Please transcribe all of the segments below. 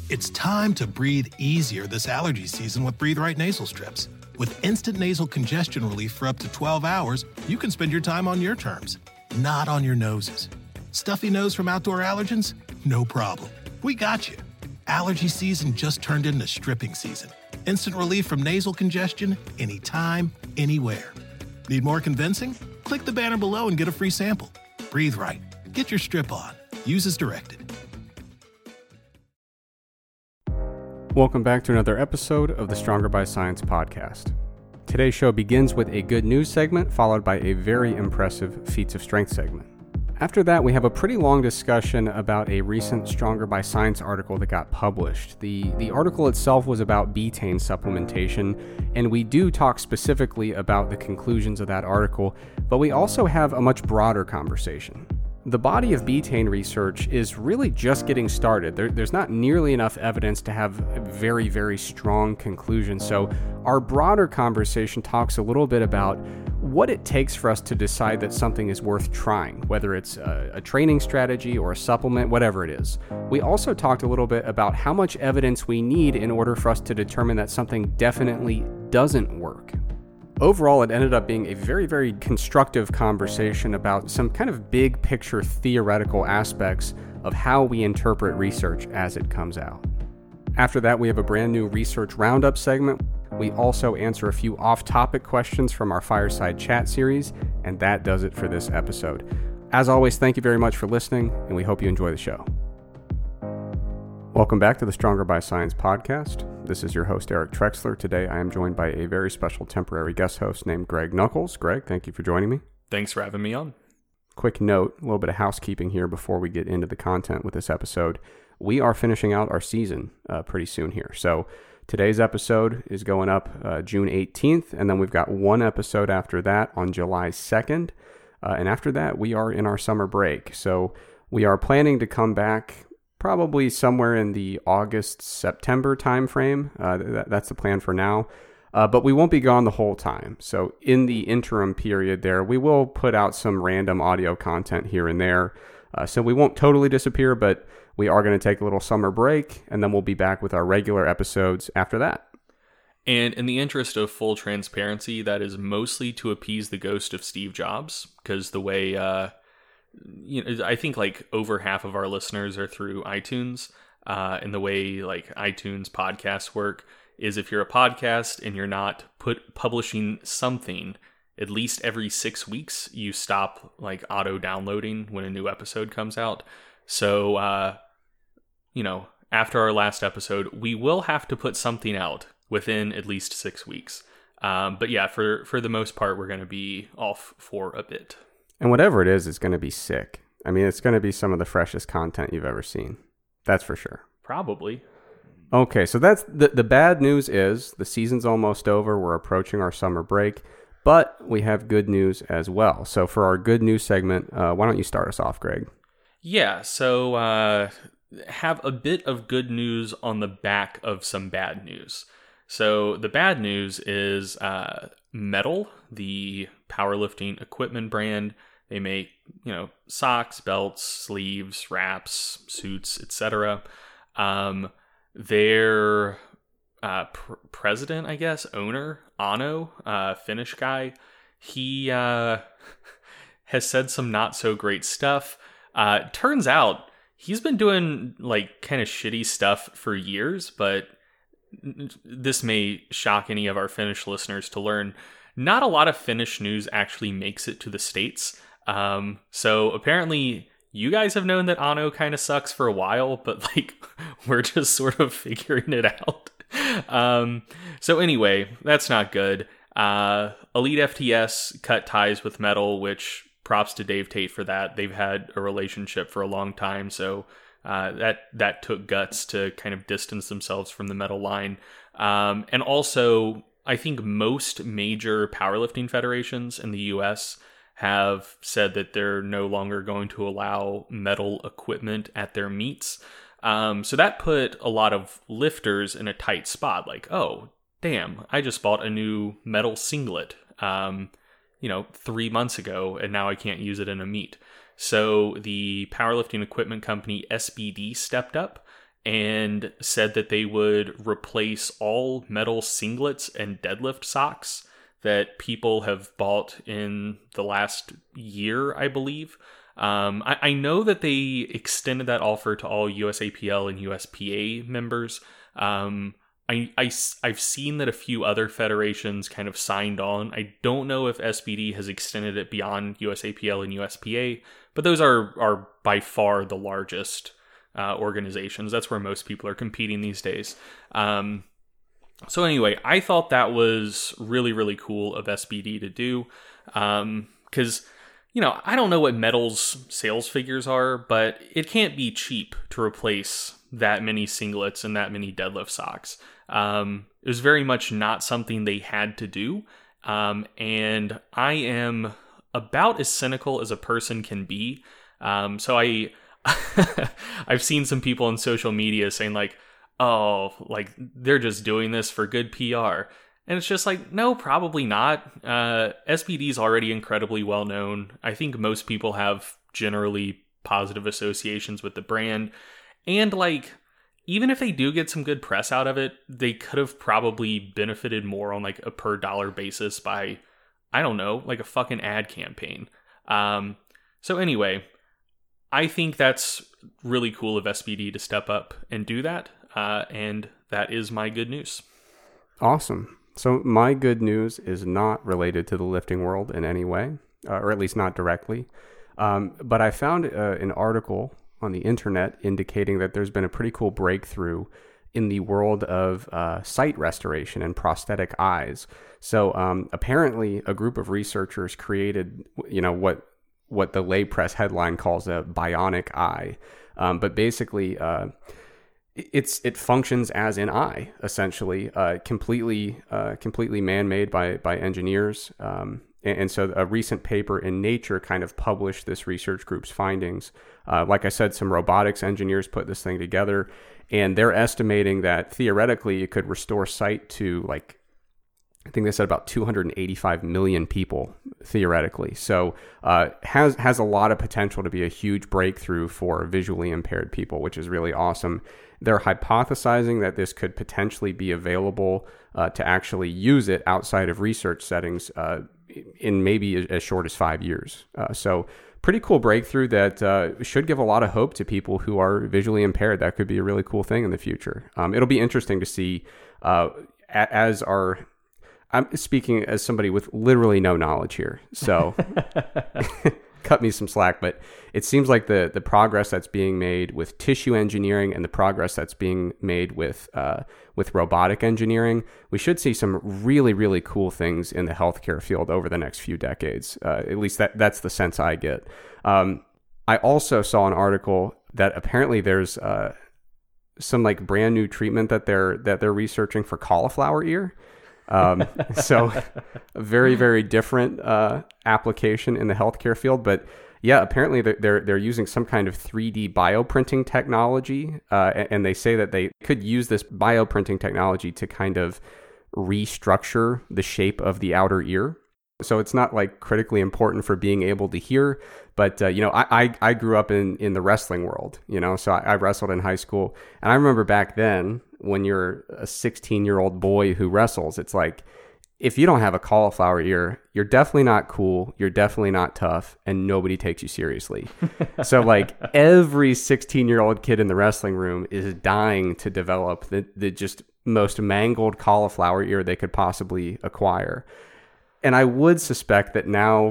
It's time to breathe easier this allergy season with Breathe Right nasal strips. With instant nasal congestion relief for up to 12 hours, you can spend your time on your terms, not on your noses. Stuffy nose from outdoor allergens? No problem. We got you. Allergy season just turned into stripping season. Instant relief from nasal congestion anytime, anywhere. Need more convincing? Click the banner below and get a free sample. Breathe Right. Get your strip on. Use as directed. Welcome back to another episode of the Stronger by Science podcast. Today's show begins with a good news segment, followed by a very impressive feats of strength segment. After that, we have a pretty long discussion about a recent Stronger by Science article that got published. The article itself was about betaine supplementation, and we do talk specifically about the conclusions of that article, but we also have a much broader conversation. The body of betaine research is really just getting started. There's not nearly enough evidence to have very, very strong conclusions. So our broader conversation talks a little bit about what it takes for us to decide that something is worth trying, whether it's a training strategy or a supplement, whatever it is. We also talked a little bit about how much evidence we need in order for us to determine that something definitely doesn't work. Overall, it ended up being a very, very constructive conversation about some kind of big picture theoretical aspects of how we interpret research as it comes out. After that, we have a brand new research roundup segment. We also answer a few off-topic questions from our Fireside Chat series, and that does it for this episode. As always, thank you very much for listening, and we hope you enjoy the show. Welcome back to the Stronger by Science podcast. This is your host, Eric Trexler. Today, I am joined by a very special temporary guest host named Greg Nuckols. Greg, thank you for joining me. Thanks for having me on. Quick note, a little bit of housekeeping here before we get into the content with this episode. We are finishing out our season pretty soon here. So today's episode is going up June 18th, and then we've got one episode after that on July 2nd. And after that, we are in our summer break. So we are planning to come back probably somewhere in the August-September timeframe. That's the plan for now. But we won't be gone the whole time. So in the interim period there, we will put out some random audio content here and there. So we won't totally disappear, but we are going to take a little summer break, and then we'll be back with our regular episodes after that. And in the interest of full transparency, that is mostly to appease the ghost of Steve Jobs, because the way... I think like over half of our listeners are through iTunes, and the way like iTunes podcasts work is if you're a podcast and you're not publishing something at least every 6 weeks, you stop like auto downloading when a new episode comes out. So, after our last episode, we will have to put something out within at least 6 weeks. But yeah, for the most part, we're going to be off for a bit. And whatever it is, it's going to be sick. I mean, it's going to be some of the freshest content you've ever seen. That's for sure. Probably. Okay, so that's the bad news is the season's almost over. We're approaching our summer break, but we have good news as well. So for our good news segment, why don't you start us off, Greg? Yeah, so have a bit of good news on the back of some bad news. So the bad news is Mettle, the powerlifting equipment brand. They make, socks, belts, sleeves, wraps, suits, etc. Their president, I guess, owner, Ano, Finnish guy, he has said some not so great stuff. Turns out he's been doing like kind of shitty stuff for years, but this may shock any of our Finnish listeners to learn. Not a lot of Finnish news actually makes it to the States. So apparently you guys have known that Ano kind of sucks for a while, but like we're just sort of figuring it out. So anyway, that's not good. Elite FTS cut ties with Mettle, which props to Dave Tate for that. They've had a relationship for a long time, so that took guts to kind of distance themselves from the Mettle line. And also, I think most major powerlifting federations in the US have said that they're no longer going to allow Mettle equipment at their meets. So that put a lot of lifters in a tight spot. Like, oh, damn, I just bought a new Mettle singlet, 3 months ago, and now I can't use it in a meet. So the powerlifting equipment company SBD stepped up and said that they would replace all metal singlets and deadlift socks that people have bought in the last year, I believe. I know that they extended that offer to all USAPL and USPA members. I've seen that a few other federations kind of signed on. I don't know if SBD has extended it beyond USAPL and USPA, but those are by far the largest organizations. That's where most people are competing these days. So anyway, I thought that was really, really cool of SBD to do. Because, I don't know what metal's sales figures are, but it can't be cheap to replace that many singlets and that many deadlift socks. It was very much not something they had to do. And I am about as cynical as a person can be. So I've seen some people on social media saying like, oh, like they're just doing this for good PR. And it's just like, no, probably not. SBD is already incredibly well known. I think most people have generally positive associations with the brand. And like, even if they do get some good press out of it, they could have probably benefited more on like a per dollar basis by, I don't know, like a fucking ad campaign. So anyway, I think that's really cool of SBD to step up and do that. And that is my good news. Awesome. So my good news is not related to the lifting world in any way, or at least not directly. But I found an article on the internet indicating that there's been a pretty cool breakthrough in the world of sight restoration and prosthetic eyes. So apparently a group of researchers created, what the lay press headline calls a bionic eye. But basically, it functions as an eye, essentially, completely man-made by engineers. And so a recent paper in Nature kind of published this research group's findings. Like I said, some robotics engineers put this thing together, and they're estimating that theoretically it could restore sight to I think they said about 285 million people theoretically. So has a lot of potential to be a huge breakthrough for visually impaired people, which is really awesome. They're hypothesizing that this could potentially be available to actually use it outside of research settings in maybe as short as 5 years. So pretty cool breakthrough that should give a lot of hope to people who are visually impaired. That could be a really cool thing in the future. It'll be interesting to see I'm speaking as somebody with literally no knowledge here, so cut me some slack, but it seems like the progress that's being made with tissue engineering and the progress that's being made with robotic engineering, we should see some really, really cool things in the healthcare field over the next few decades. At least that's the sense I get. I also saw an article that apparently there's some like brand new treatment that they're researching for cauliflower ear. So a very, very different application in the healthcare field. But yeah, apparently they're using some kind of 3D bioprinting technology. And they say that they could use this bioprinting technology to kind of restructure the shape of the outer ear. So it's not like critically important for being able to hear. But, I grew up in the wrestling world, so I wrestled in high school. And I remember back then, when you're a 16-year-old boy who wrestles, it's like, if you don't have a cauliflower ear, you're definitely not cool, you're definitely not tough, and nobody takes you seriously. So like every 16-year-old kid in the wrestling room is dying to develop the just most mangled cauliflower ear they could possibly acquire. And I would suspect that now,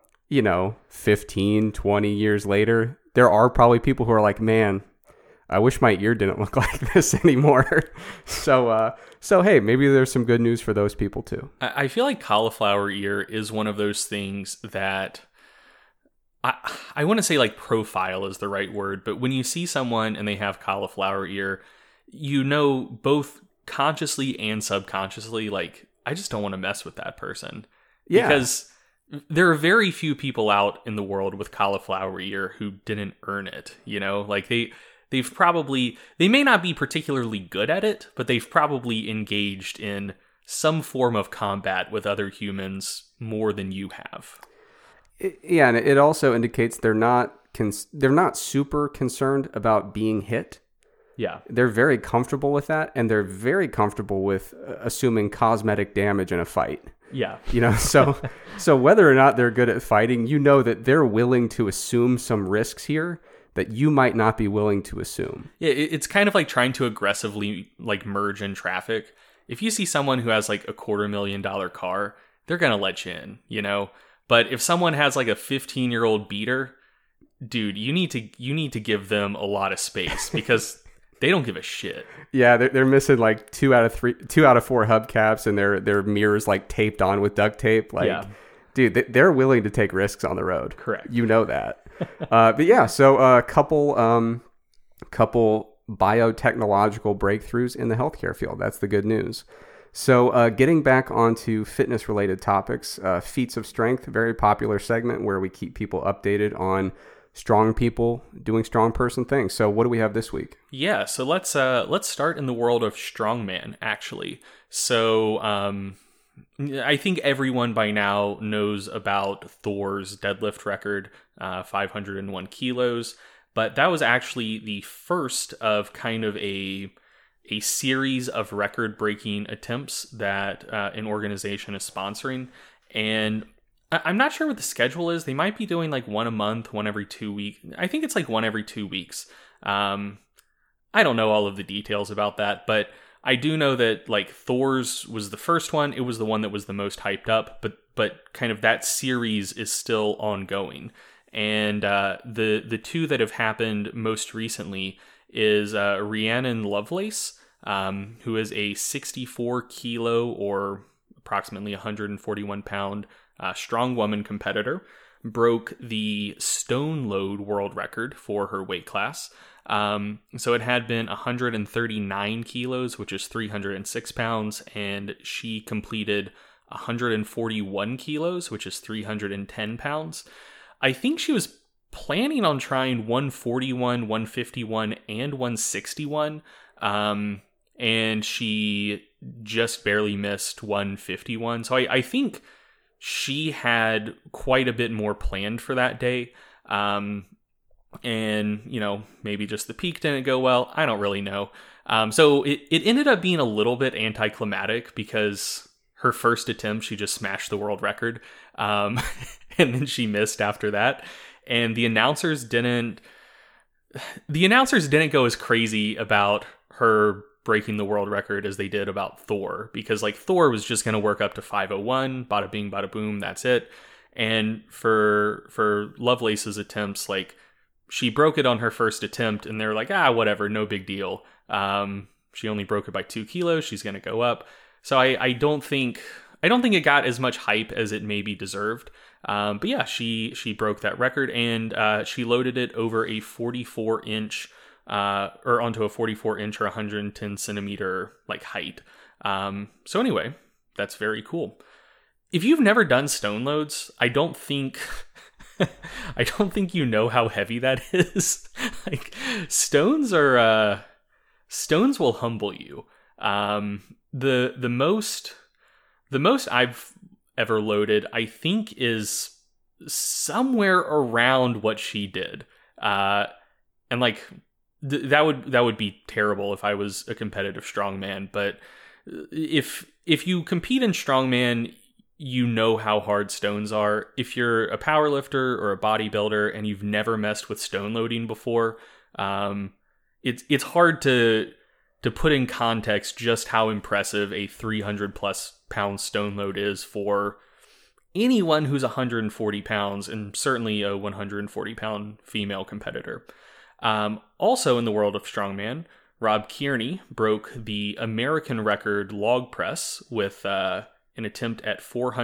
15, 20 years later, there are probably people who are like, man, I wish my ear didn't look like this anymore. So hey, maybe there's some good news for those people too. I feel like cauliflower ear is one of those things that I want to say like profile is the right word, but when you see someone and they have cauliflower ear, both consciously and subconsciously, like, I just don't want to mess with that person. Yeah. Because there are very few people out in the world with cauliflower ear who didn't earn it, like they may not be particularly good at it, but they've probably engaged in some form of combat with other humans more than you have. Yeah, and it also indicates they're not super concerned about being hit. Yeah. They're very comfortable with that, and they're very comfortable with assuming cosmetic damage in a fight. Yeah. So whether or not they're good at fighting, that they're willing to assume some risks here that you might not be willing to assume. Yeah, it's kind of like trying to aggressively like merge in traffic. If you see someone who has like a $250,000 car, they're going to let you in, But if someone has like a 15-year-old beater, dude, you need to give them a lot of space because they don't give a shit. Yeah, they're missing like 2 out of 4 hubcaps, and their mirrors like taped on with duct tape. Like, yeah. Dude, they're willing to take risks on the road. Correct. You know that. But yeah, so a couple biotechnological breakthroughs in the healthcare field. That's the good news. So getting back onto fitness-related topics, Feats of Strength, very popular segment where we keep people updated on strong people doing strong person things. So what do we have this week? Yeah, so let's start in the world of strongman, actually. So I think everyone by now knows about Thor's deadlift record, 501 kilos, but that was actually the first of kind of a series of record-breaking attempts that an organization is sponsoring. And I'm not sure what the schedule is. They might be doing like one a month, one every 2 weeks. I think it's like one every 2 weeks. I don't know all of the details about that, but I do know that like Thor's was the first one. It was the one that was the most hyped up, but kind of that series is still ongoing. And the two that have happened most recently is Rhiannon Lovelace, who is a 64 kilo or approximately 141 pound strong woman competitor, broke the stone load world record for her weight class. So it had been 139 kilos, which is 306 pounds, and she completed 141 kilos, which is 310 pounds. I think she was planning on trying 141, 151, and 161, and she just barely missed 151. So I think she had quite a bit more planned for that day. And, maybe just the peak didn't go well. I don't really know. So it ended up being a little bit anticlimactic because her first attempt, she just smashed the world record. And then she missed after that. And the announcers didn't go as crazy about her breaking the world record as they did about Thor, because like Thor was just going to work up to 501, bada bing, bada boom, that's it. And for Lovelace's attempts, like she broke it on her first attempt and they're like, whatever, no big deal. She only broke it by 2 kilos. She's going to go up. So I don't think it got as much hype as it maybe deserved. But yeah, she broke that record, and she loaded it over a 44-inch or onto a 44-inch or 110 centimeter like height. So anyway, that's very cool. If you've never done stone loads, I don't think you know how heavy that is. Like stones will humble you. The most I've ever loaded, I think, is somewhere around what she did. And like that would be terrible if I was a competitive strongman. But if you compete in strongman, you know how hard stones are. If you're a powerlifter or a bodybuilder and you've never messed with stone loading before, it's hard to put in context just how impressive a 300 plus pound stone load is for anyone who's 140 pounds, and certainly a 140 pound female competitor. Also in the world of strongman, Rob Kearney broke the American record log press with an attempt at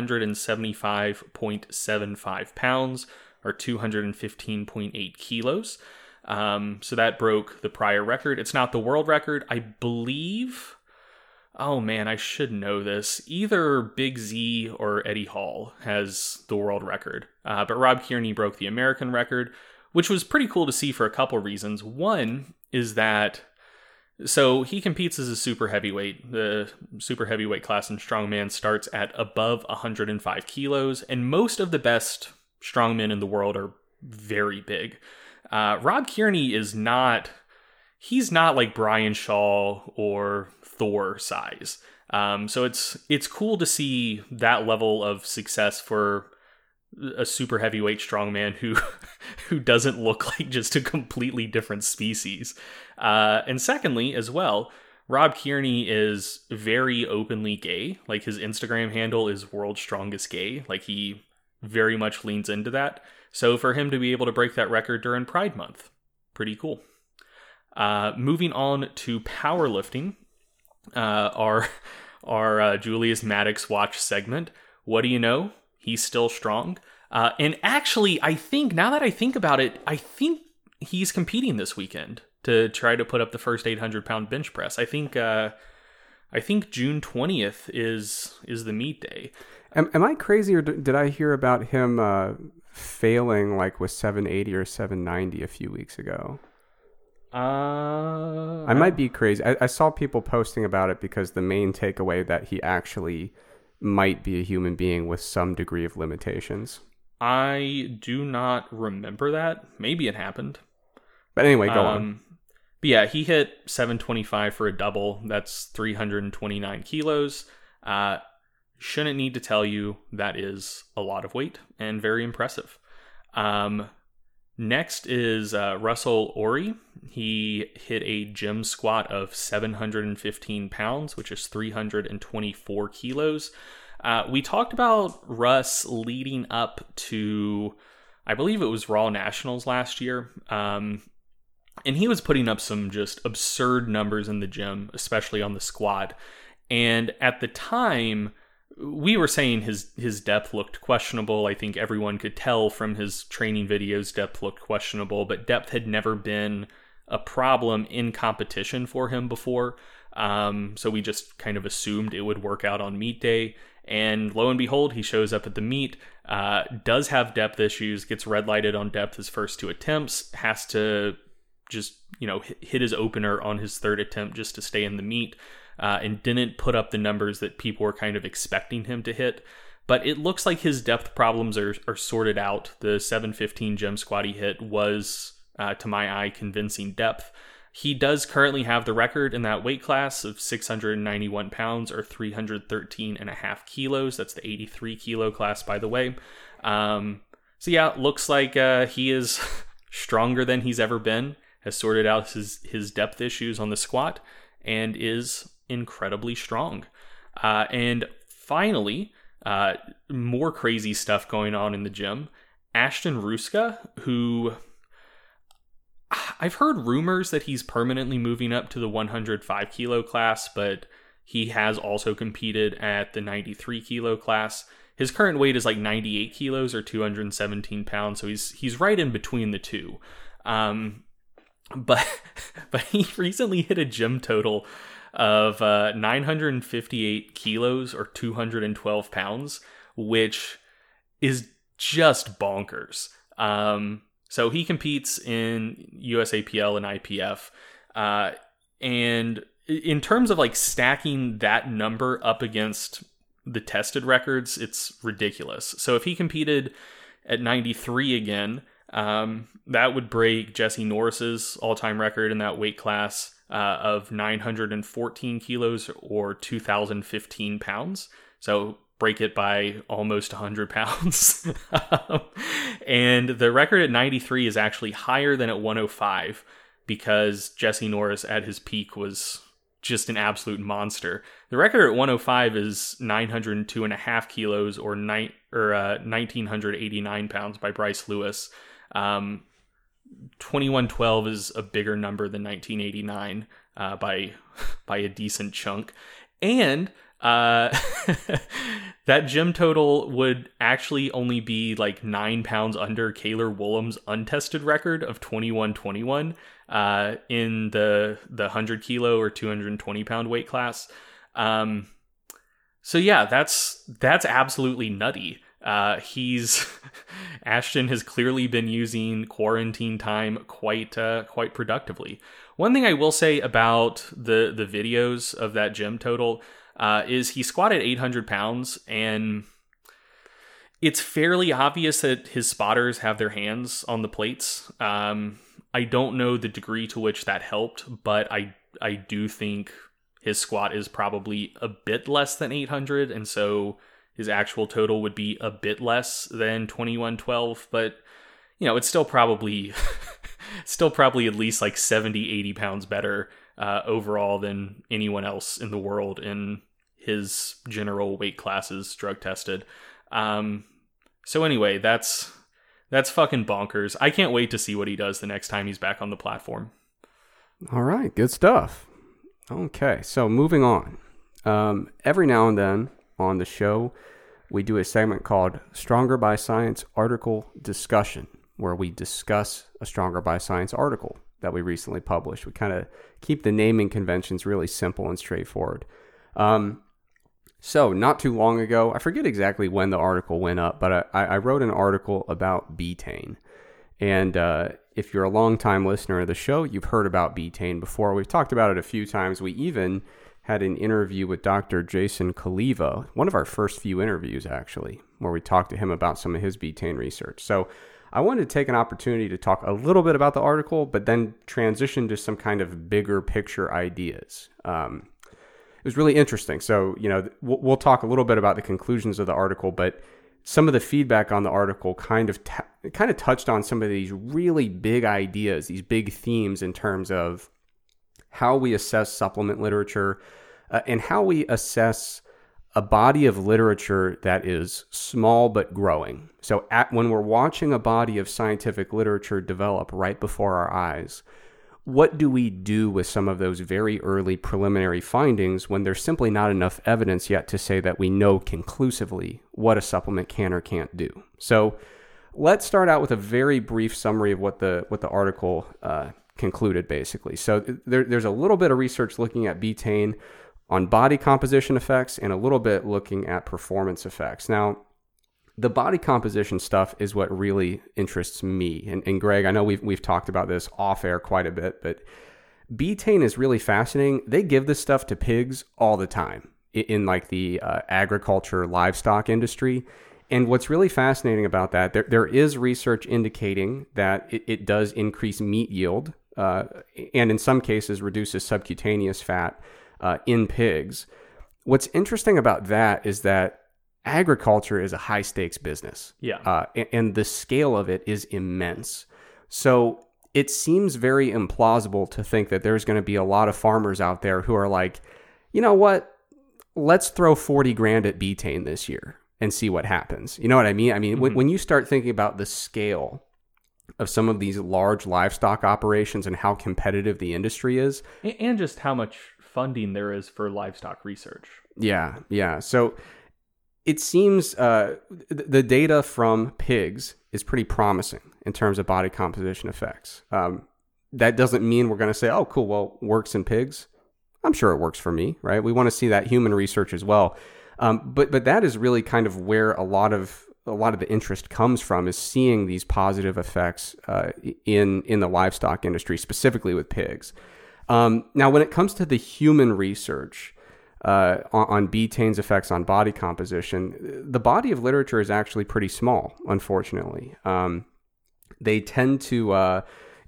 475.75 pounds or 215.8 kilos. So that broke the prior record. It's not the world record. I believe, oh man, I should know this. Either Big Z or Eddie Hall has the world record. But Rob Kearney broke the American record, which was pretty cool to see for a couple reasons. One is that, so he competes as a super heavyweight. The super heavyweight class in strongman starts at above 105 kilos, and most of the best strongmen in the world are very big. Rob Kearney is not he's not like Brian Shaw or Thor size. So it's cool to see that level of success for a super heavyweight strongman who doesn't look like just a completely different species. And secondly, as well, Rob Kearney is very openly gay. Like, his Instagram handle is World's Strongest Gay. Like, he very much leans into that. So for him to be able to break that record during Pride Month, pretty cool. Moving on to powerlifting, our Julius Maddox watch segment. What do you know? He's still strong. And actually, I think, now that I think about it, I think he's competing this weekend to try to put up the first 800-pound bench press. I think June 20th is the meet day. Am I crazy, or did I hear about him failing like with 780 or 790 a few weeks ago? I might be crazy. I saw people posting about it because the main takeaway that he actually might be a human being with some degree of limitations. I do not remember that. Maybe it happened. But anyway, go on. But yeah, he hit 725 for a double. That's 329 kilos. Shouldn't need to tell you that is a lot of weight and very impressive. Next is Russell Ori. He hit a gym squat of 715 pounds, which is 324 kilos. We talked about Russ leading up to, I believe it was Raw Nationals last year. And he was putting up some just absurd numbers in the gym, especially on the squat. And at the time, we were saying his depth looked questionable. I think everyone could tell from his training videos depth looked questionable, but depth had never been a problem in competition for him before. So we just kind of assumed it would work out on meet day. And lo and behold, he shows up at the meet, does have depth issues, gets red lighted on depth his first 2 attempts, has to just, hit his opener on his 3rd attempt just to stay in the meet. And didn't put up the numbers that people were kind of expecting him to hit. But it looks like his depth problems are sorted out. The 715 gym squat he hit was, to my eye, convincing depth. He does currently have the record in that weight class of 691 pounds or 313 and a half kilos. That's the 83 kilo class, by the way. So yeah, looks like he is stronger than he's ever been, has sorted out his depth issues on the squat, and is incredibly strong. And finally, more crazy stuff going on in the gym. Ashton Ruska, who I've heard rumors that he's permanently moving up to the 105 kilo class, but he has also competed at the 93 kilo class. His current weight is like 98 kilos or 217 pounds, so he's right in between the two. But he recently hit a gym total of 958 kilos or 212 pounds, which is just bonkers. So he competes in USAPL and IPF. And in terms of like stacking that number up against the tested records, it's ridiculous. So if he competed at 93 again, that would break Jesse Norris's all-time record in that weight class of 914 kilos or 2,015 pounds. So break it by almost 100 pounds. And the record at 93 is actually higher than at 105 because Jesse Norris at his peak was just an absolute monster. The record at 105 is 902 and a half kilos or 1,989 pounds by Bryce Lewis. 2112 is a bigger number than 1989 by a decent chunk. And that gym total would actually only be like 9 pounds under Kaylor Woolham's untested record of 2121 in the 100 kilo or 220 pound weight class. So yeah, that's absolutely nutty. Ashton has clearly been using quarantine time quite productively. One thing I will say about the videos of that gym total is he squatted 800 pounds, and it's fairly obvious that his spotters have their hands on the plates. I don't know the degree to which that helped, but I do think his squat is probably a bit less than 800, and so his actual total would be a bit less than 2112, but it's still probably at least like 70, 80 pounds better overall than anyone else in the world in his general weight classes drug tested. So anyway, that's fucking bonkers. I can't wait to see what he does the next time he's back on the platform. All right, good stuff. Okay, so moving on. Every now and then on the show, we do a segment called Stronger by Science Article Discussion, where we discuss a Stronger by Science article that we recently published. We kind of keep the naming conventions really simple and straightforward. So not too long ago, I forget exactly when the article went up, but I wrote an article about betaine. And if you're a longtime listener of the show, you've heard about betaine before. We've talked about it a few times. We even had an interview with Dr. Jason Kaliva, one of our first few interviews, actually, where we talked to him about some of his betaine research. So I wanted to take an opportunity to talk a little bit about the article, but then transition to some kind of bigger picture ideas. It was really interesting. So, we'll talk a little bit about the conclusions of the article, but some of the feedback on the article kind of touched on some of these really big ideas, these big themes in terms of how we assess supplement literature and how we assess a body of literature that is small but growing. So when we're watching a body of scientific literature develop right before our eyes, what do we do with some of those very early preliminary findings when there's simply not enough evidence yet to say that we know conclusively what a supplement can or can't do? So let's start out with a very brief summary of what the article concluded, basically. So there's a little bit of research looking at betaine on body composition effects and a little bit looking at performance effects. Now, the body composition stuff is what really interests me. And Greg, I know we've talked about this off air quite a bit, but betaine is really fascinating. They give this stuff to pigs all the time in like the agriculture livestock industry. And what's really fascinating about that, there is research indicating that it does increase meat yield and in some cases reduces subcutaneous fat in pigs. What's interesting about that is that agriculture is a high stakes business. Yeah. And the scale of it is immense. So it seems very implausible to think that there's going to be a lot of farmers out there who are like, you know what? Let's throw 40 grand at betaine this year and see what happens. You know what I mean? I mean, when you start thinking about the scale of some of these large livestock operations and how competitive the industry is. And just how much funding there is for livestock research. Yeah. So it seems the data from pigs is pretty promising in terms of body composition effects. That doesn't mean we're going to say, oh, cool, well, works in pigs. I'm sure it works for me, right? We want to see that human research as well. But that is really kind of where a lot of the interest comes from, is seeing these positive effects in the livestock industry, specifically with pigs. Now, when it comes to the human research on betaine's effects on body composition, the body of literature is actually pretty small, unfortunately. They tend to, a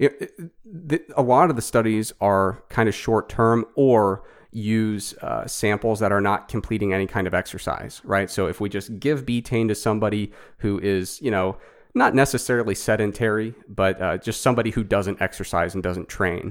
lot of the studies are kind of short-term or use samples that are not completing any kind of exercise, right? So if we just give betaine to somebody who is, not necessarily sedentary, but just somebody who doesn't exercise and doesn't train,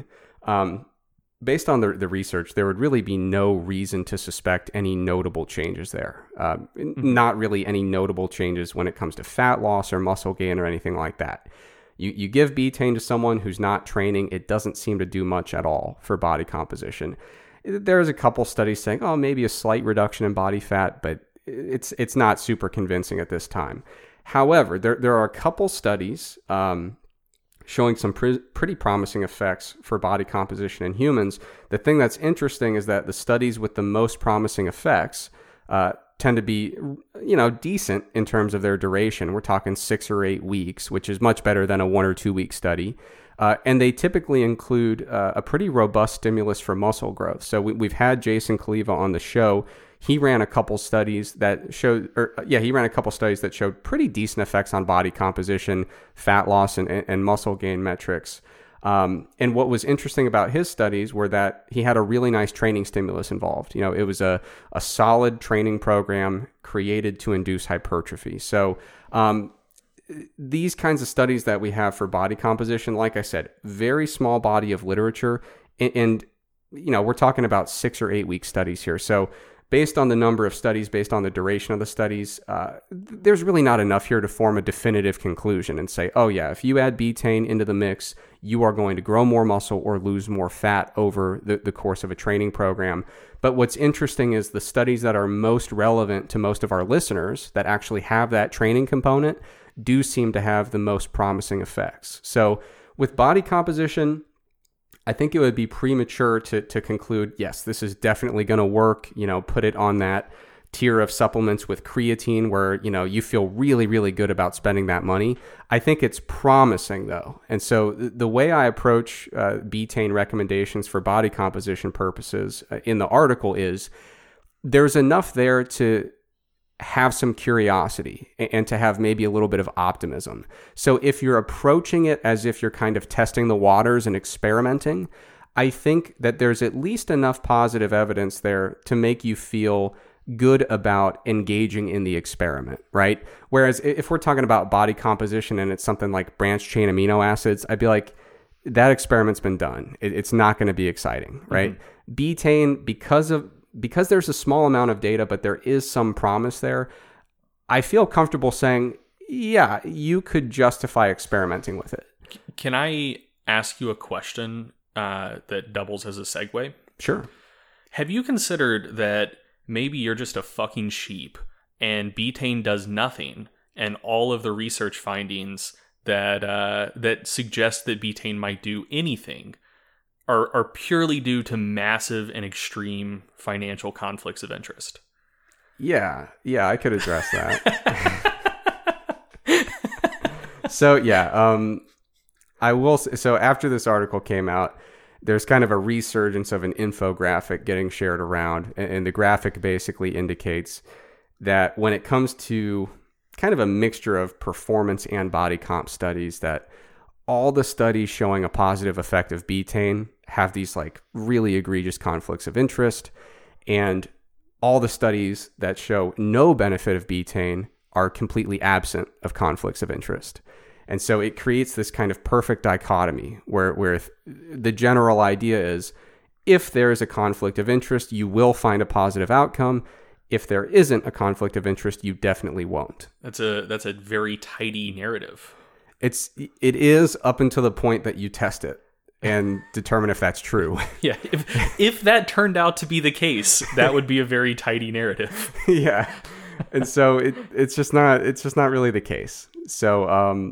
based on the research, there would really be no reason to suspect any notable changes there. Not really any notable changes when it comes to fat loss or muscle gain or anything like that. You give betaine to someone who's not training, it doesn't seem to do much at all for body composition. There's a couple studies saying, oh, maybe a slight reduction in body fat, but it's not super convincing at this time. However, there are a couple studies showing some pretty promising effects for body composition in humans. The thing that's interesting is that the studies with the most promising effects tend to be, decent in terms of their duration. We're talking 6 or 8 weeks, which is much better than a 1 or 2 week study. And they typically include a pretty robust stimulus for muscle growth. So we've had Jason Kaliva on the show. He ran a couple studies that showed, pretty decent effects on body composition, fat loss, and muscle gain metrics. And what was interesting about his studies were that he had a really nice training stimulus involved. It was a solid training program created to induce hypertrophy. So these kinds of studies that we have for body composition, like I said, very small body of literature. And we're talking about 6 or 8 week studies here. So based on the number of studies, based on the duration of the studies, there's really not enough here to form a definitive conclusion and say, oh yeah, if you add betaine into the mix, you are going to grow more muscle or lose more fat over the course of a training program. But what's interesting is the studies that are most relevant to most of our listeners that actually have that training component do seem to have the most promising effects. So with body composition, I think it would be premature to conclude, yes, this is definitely going to work, put it on that tier of supplements with creatine where, you feel really, really good about spending that money. I think it's promising though. And so the way I approach betaine recommendations for body composition purposes in the article is there's enough there to have some curiosity and to have maybe a little bit of optimism. So if you're approaching it as if you're kind of testing the waters and experimenting, I think that there's at least enough positive evidence there to make you feel good about engaging in the experiment, right? Whereas if we're talking about body composition and it's something like branched chain amino acids, I'd be like, that experiment's been done. It's not going to be exciting, right? Mm-hmm. Betaine, because there's a small amount of data, but there is some promise there, I feel comfortable saying, yeah, you could justify experimenting with it. Can I ask you a question that doubles as a segue? Sure. Have you considered that maybe you're just a fucking sheep and betaine does nothing, and all of the research findings that suggest that betaine might do anything are purely due to massive and extreme financial conflicts of interest? Yeah, I could address that. So I will. So after this article came out, there's kind of a resurgence of an infographic getting shared around, and the graphic basically indicates that when it comes to kind of a mixture of performance and body comp studies, that all the studies showing a positive effect of betaine have these like really egregious conflicts of interest, and all the studies that show no benefit of betaine are completely absent of conflicts of interest. And so it creates this kind of perfect dichotomy where the general idea is if there is a conflict of interest, you will find a positive outcome. If there isn't a conflict of interest, you definitely won't. That's a very tidy narrative. It is up until the point that you test it and determine if that's true. Yeah, if that turned out to be the case, that would be a very tidy narrative. Yeah. And so it's just not really the case. So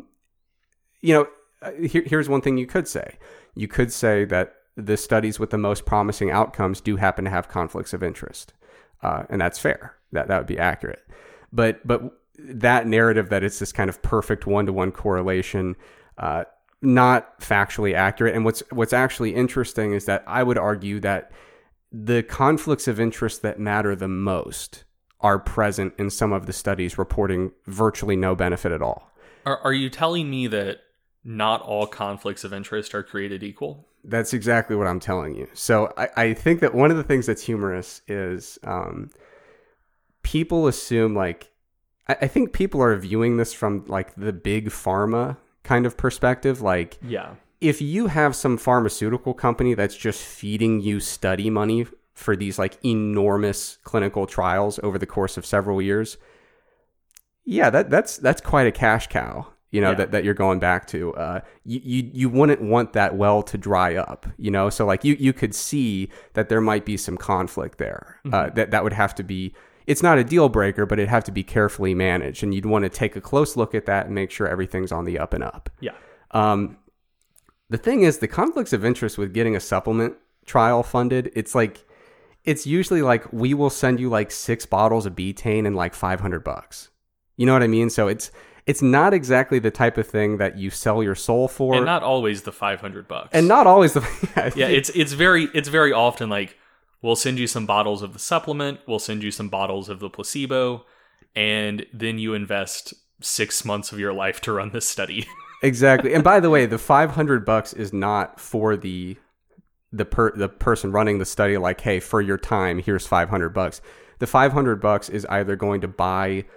here's one thing you could say. You could say that the studies with the most promising outcomes do happen to have conflicts of interest. And that's fair. That would be accurate. But that narrative that it's this kind of perfect one-to-one correlation, not factually accurate. And what's actually interesting is that I would argue that the conflicts of interest that matter the most are present in some of the studies reporting virtually no benefit at all. Are you telling me that not all conflicts of interest are created equal? That's exactly what I'm telling you. So I think that one of the things that's humorous is people assume I think people are viewing this from like the big pharma kind of perspective. Like, yeah, if you have some pharmaceutical company that's just feeding you study money for these like enormous clinical trials over the course of several years, yeah, that's quite a cash cow. That you're going back to. You wouldn't want that well to dry up, So like you could see that there might be some conflict there. Mm-hmm. That would have to be. It's not a deal breaker, but it'd have to be carefully managed, and you'd want to take a close look at that and make sure everything's on the up and up. Yeah. The thing is, the conflicts of interest with getting a supplement trial funded, it's usually like we will send you like 6 bottles of betaine and like $500. You know what I mean? So it's not exactly the type of thing that you sell your soul for, and not always the $500, and not always the yeah. It's very often like we'll send you some bottles of the supplement, we'll send you some bottles of the placebo, and then you invest 6 months of your life to run this study. Exactly. And by the way, the $500 is not for the person running the study, like, hey, for your time, here's $500. The $500 is either going to buy,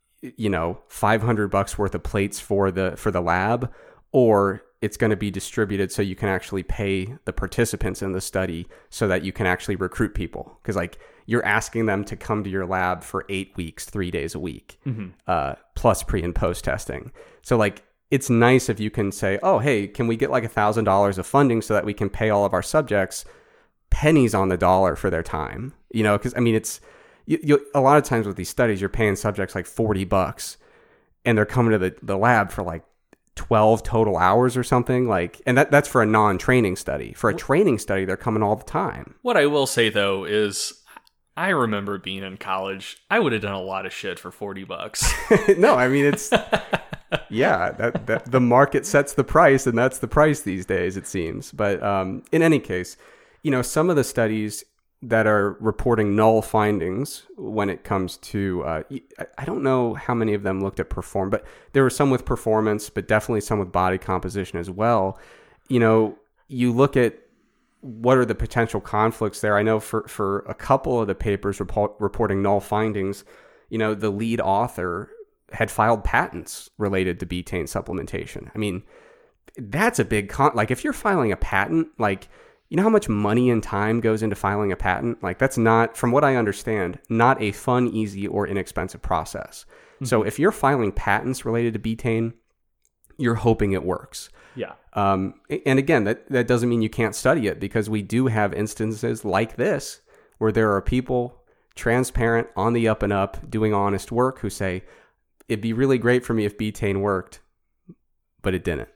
$500 worth of plates for the lab, or it's going to be distributed so you can actually pay the participants in the study so that you can actually recruit people. Because like you're asking them to come to your lab for 8 weeks, 3 days a week, plus pre and post testing. So like, it's nice if you can say, oh, hey, can we get like $1,000 of funding so that we can pay all of our subjects pennies on the dollar for their time? Because I mean, it's a lot of times with these studies, you're paying subjects like $40 and they're coming to the lab for like 12 total hours or something, like, and that's for a non-training study. For a training study, they're coming all the time. What I will say though is I remember being in college, I would have done a lot of shit for $40. No, I mean, it's yeah, that the market sets the price, and that's the price these days, it seems. But in any case, some of the studies that are reporting null findings when it comes to, I don't know how many of them looked at but there were some with performance, but definitely some with body composition as well. You look at what are the potential conflicts there. I know for a couple of the papers reporting null findings, the lead author had filed patents related to betaine supplementation. I mean, that's a big like if you're filing a patent, like, you know how much money and time goes into filing a patent? Like, that's not, from what I understand, not a fun, easy, or inexpensive process. Mm-hmm. So if you're filing patents related to betaine, you're hoping it works. Yeah. And again, that doesn't mean you can't study it, because we do have instances like this where there are people transparent, on the up and up, doing honest work, who say, it'd be really great for me if betaine worked, but it didn't,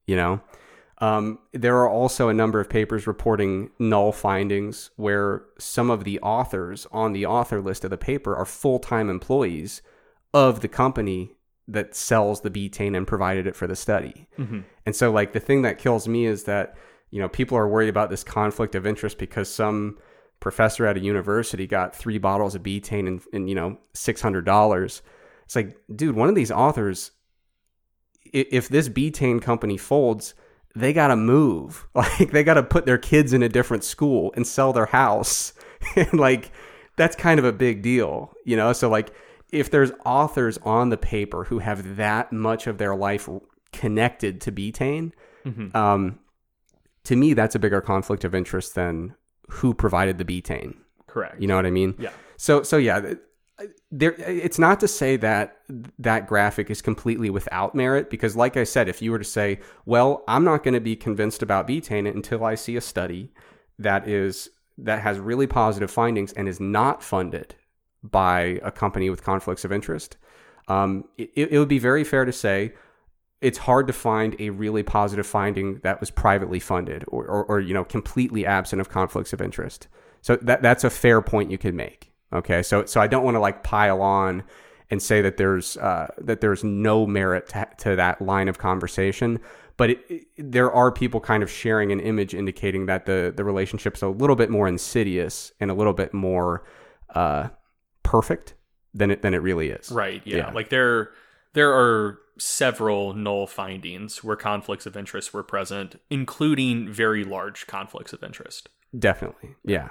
There are also a number of papers reporting null findings where some of the authors on the author list of the paper are full-time employees of the company that sells the betaine and provided it for the study. Mm-hmm. And so like the thing that kills me is that, people are worried about this conflict of interest because some professor at a university got 3 bottles of betaine and $600. It's like, dude, one of these authors, if this betaine company folds, they got to move. Like, they got to put their kids in a different school and sell their house. And like, that's kind of a big deal, So like, if there's authors on the paper who have that much of their life connected to betaine, mm-hmm. To me, that's a bigger conflict of interest than who provided the betaine. Correct. You know what I mean? Yeah. So yeah, it's not to say that graphic is completely without merit, because like I said, if you were to say, well, I'm not going to be convinced about betaine until I see a study that has really positive findings and is not funded by a company with conflicts of interest, it would be very fair to say it's hard to find a really positive finding that was privately funded or completely absent of conflicts of interest. So that's a fair point you could make. Okay, so I don't want to like pile on and say that there's no merit to that line of conversation, but there are people kind of sharing an image indicating that the relationship's a little bit more insidious and a little bit more perfect than it really is. Right. Yeah. Like there are several null findings where conflicts of interest were present, including very large conflicts of interest. Definitely. Yeah.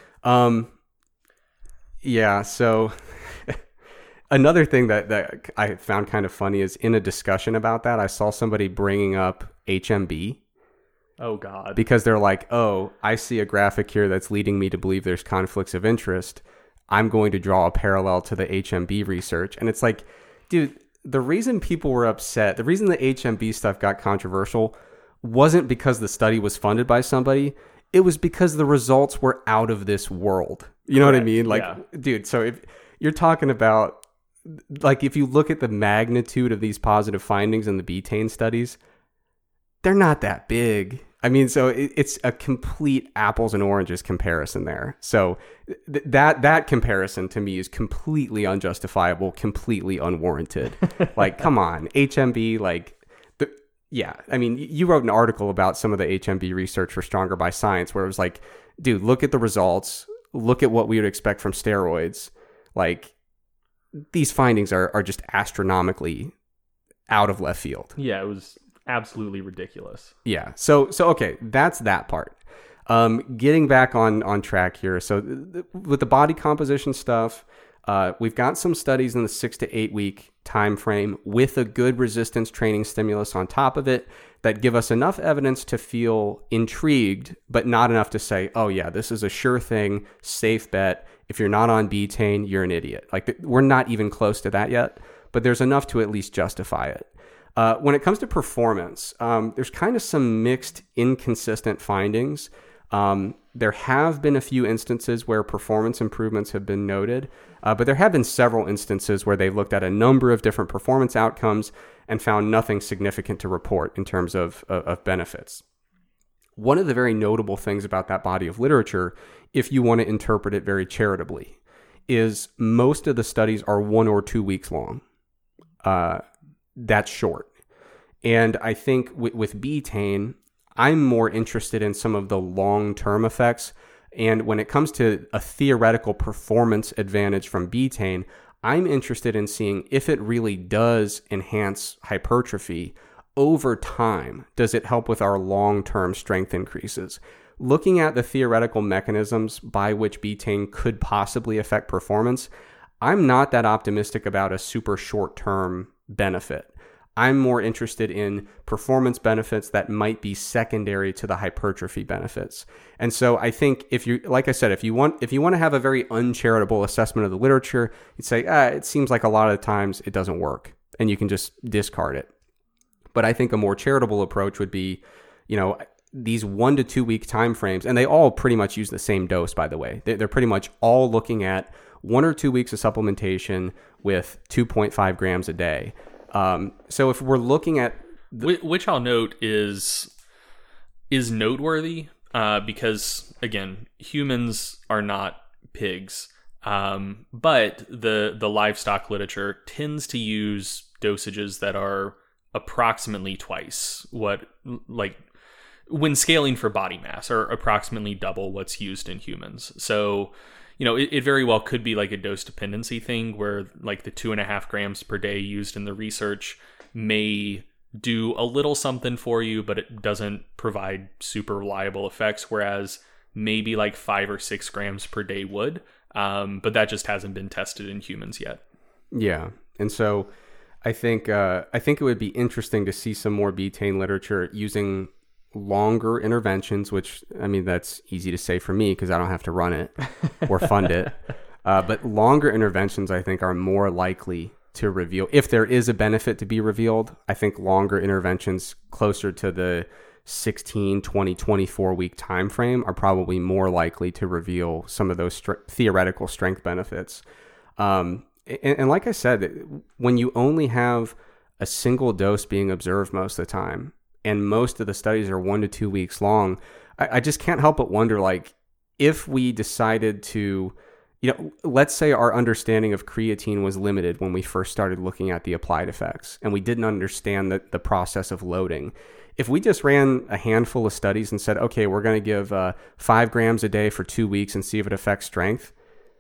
Yeah. So another thing that I found kind of funny is in a discussion about that, I saw somebody bringing up HMB. Oh God. Because they're like, oh, I see a graphic here that's leading me to believe there's conflicts of interest. I'm going to draw a parallel to the HMB research. And it's like, dude, the reason people were upset, the reason the HMB stuff got controversial wasn't because the study was funded by somebody. It was because the results were out of this world. You know what I mean? Like, yeah. Dude, so if you're talking about, like, if you look at the magnitude of these positive findings in the betaine studies, they're not that big. I mean, so it's a complete apples and oranges comparison there. So that comparison to me is completely unjustifiable, completely unwarranted. Like, come on, HMB, like, yeah. I mean, you wrote an article about some of the HMB research for Stronger by Science where it was like, dude, look at the results, look at what we would expect from steroids. Like, these findings are just astronomically out of left field. Yeah, it was absolutely ridiculous. Yeah. So okay, that's that part. Getting back on track here. So with the body composition stuff, we've got some studies in the 6 to 8 week time frame with a good resistance training stimulus on top of it that give us enough evidence to feel intrigued, but not enough to say, oh yeah, this is a sure thing, safe bet. If you're not on betaine, you're an idiot. Like, we're not even close to that yet, but there's enough to at least justify it. When it comes to performance, there's kind of some mixed, inconsistent findings. There have been a few instances where performance improvements have been noted, but there have been several instances where they've looked at a number of different performance outcomes and found nothing significant to report in terms of benefits. One of the very notable things about that body of literature, if you want to interpret it very charitably, is most of the studies are 1 or 2 weeks long. That's short. And I think with betaine, I'm more interested in some of the long-term effects. And when it comes to a theoretical performance advantage from betaine, I'm interested in seeing if it really does enhance hypertrophy over time. Does it help with our long-term strength increases? Looking at the theoretical mechanisms by which betaine could possibly affect performance, I'm not that optimistic about a super short-term benefit. I'm more interested in performance benefits that might be secondary to the hypertrophy benefits. And so I think if you, like I said, if you want to have a very uncharitable assessment of the literature, you'd say, it seems like a lot of the times it doesn't work and you can just discard it. But I think a more charitable approach would be, these 1 to 2 week timeframes, and they all pretty much use the same dose, by the way. They're pretty much all looking at 1 or 2 weeks of supplementation with 2.5 grams a day. So if we're looking at which I'll note is noteworthy, because again, humans are not pigs. But the livestock literature tends to use dosages that are approximately twice what, like, when scaling for body mass, are approximately double what's used in humans. So, it very well could be like a dose dependency thing where like the 2.5 grams per day used in the research may do a little something for you, but it doesn't provide super reliable effects. Whereas maybe like 5 or 6 grams per day would, but that just hasn't been tested in humans yet. Yeah. And so I think it would be interesting to see some more betaine literature using longer interventions, which, I mean, that's easy to say for me because I don't have to run it or fund it. But longer interventions, I think, are more likely to reveal, if there is a benefit to be revealed, I think longer interventions closer to the 16, 20, 24 week time frame are probably more likely to reveal some of those theoretical strength benefits. And like I said, when you only have a single dose being observed most of the time, and most of the studies are 1 to 2 weeks long, I just can't help but wonder, like, if we decided to, let's say our understanding of creatine was limited when we first started looking at the applied effects, and we didn't understand the process of loading. If we just ran a handful of studies and said, okay, we're going to give 5 grams a day for 2 weeks and see if it affects strength,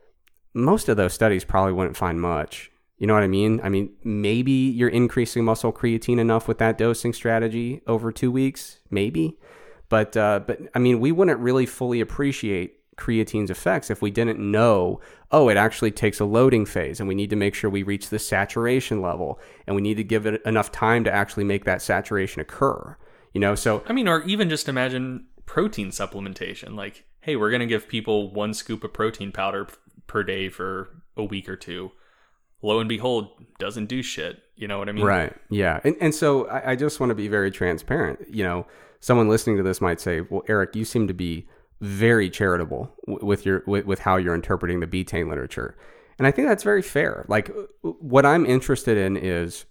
most of those studies probably wouldn't find much. You know what I mean? I mean, maybe you're increasing muscle creatine enough with that dosing strategy over 2 weeks, maybe. But I mean, we wouldn't really fully appreciate creatine's effects if we didn't know, it actually takes a loading phase and we need to make sure we reach the saturation level and we need to give it enough time to actually make that saturation occur. So I mean, or even just imagine protein supplementation. Like, hey, we're going to give people 1 scoop of protein powder per day for a week or 2. Lo and behold, doesn't do shit. You know what I mean? Right. Yeah. And so I just want to be very transparent. Someone listening to this might say, well, Eric, you seem to be very charitable with how you're interpreting the betaine literature. And I think that's very fair. Like, what I'm interested in is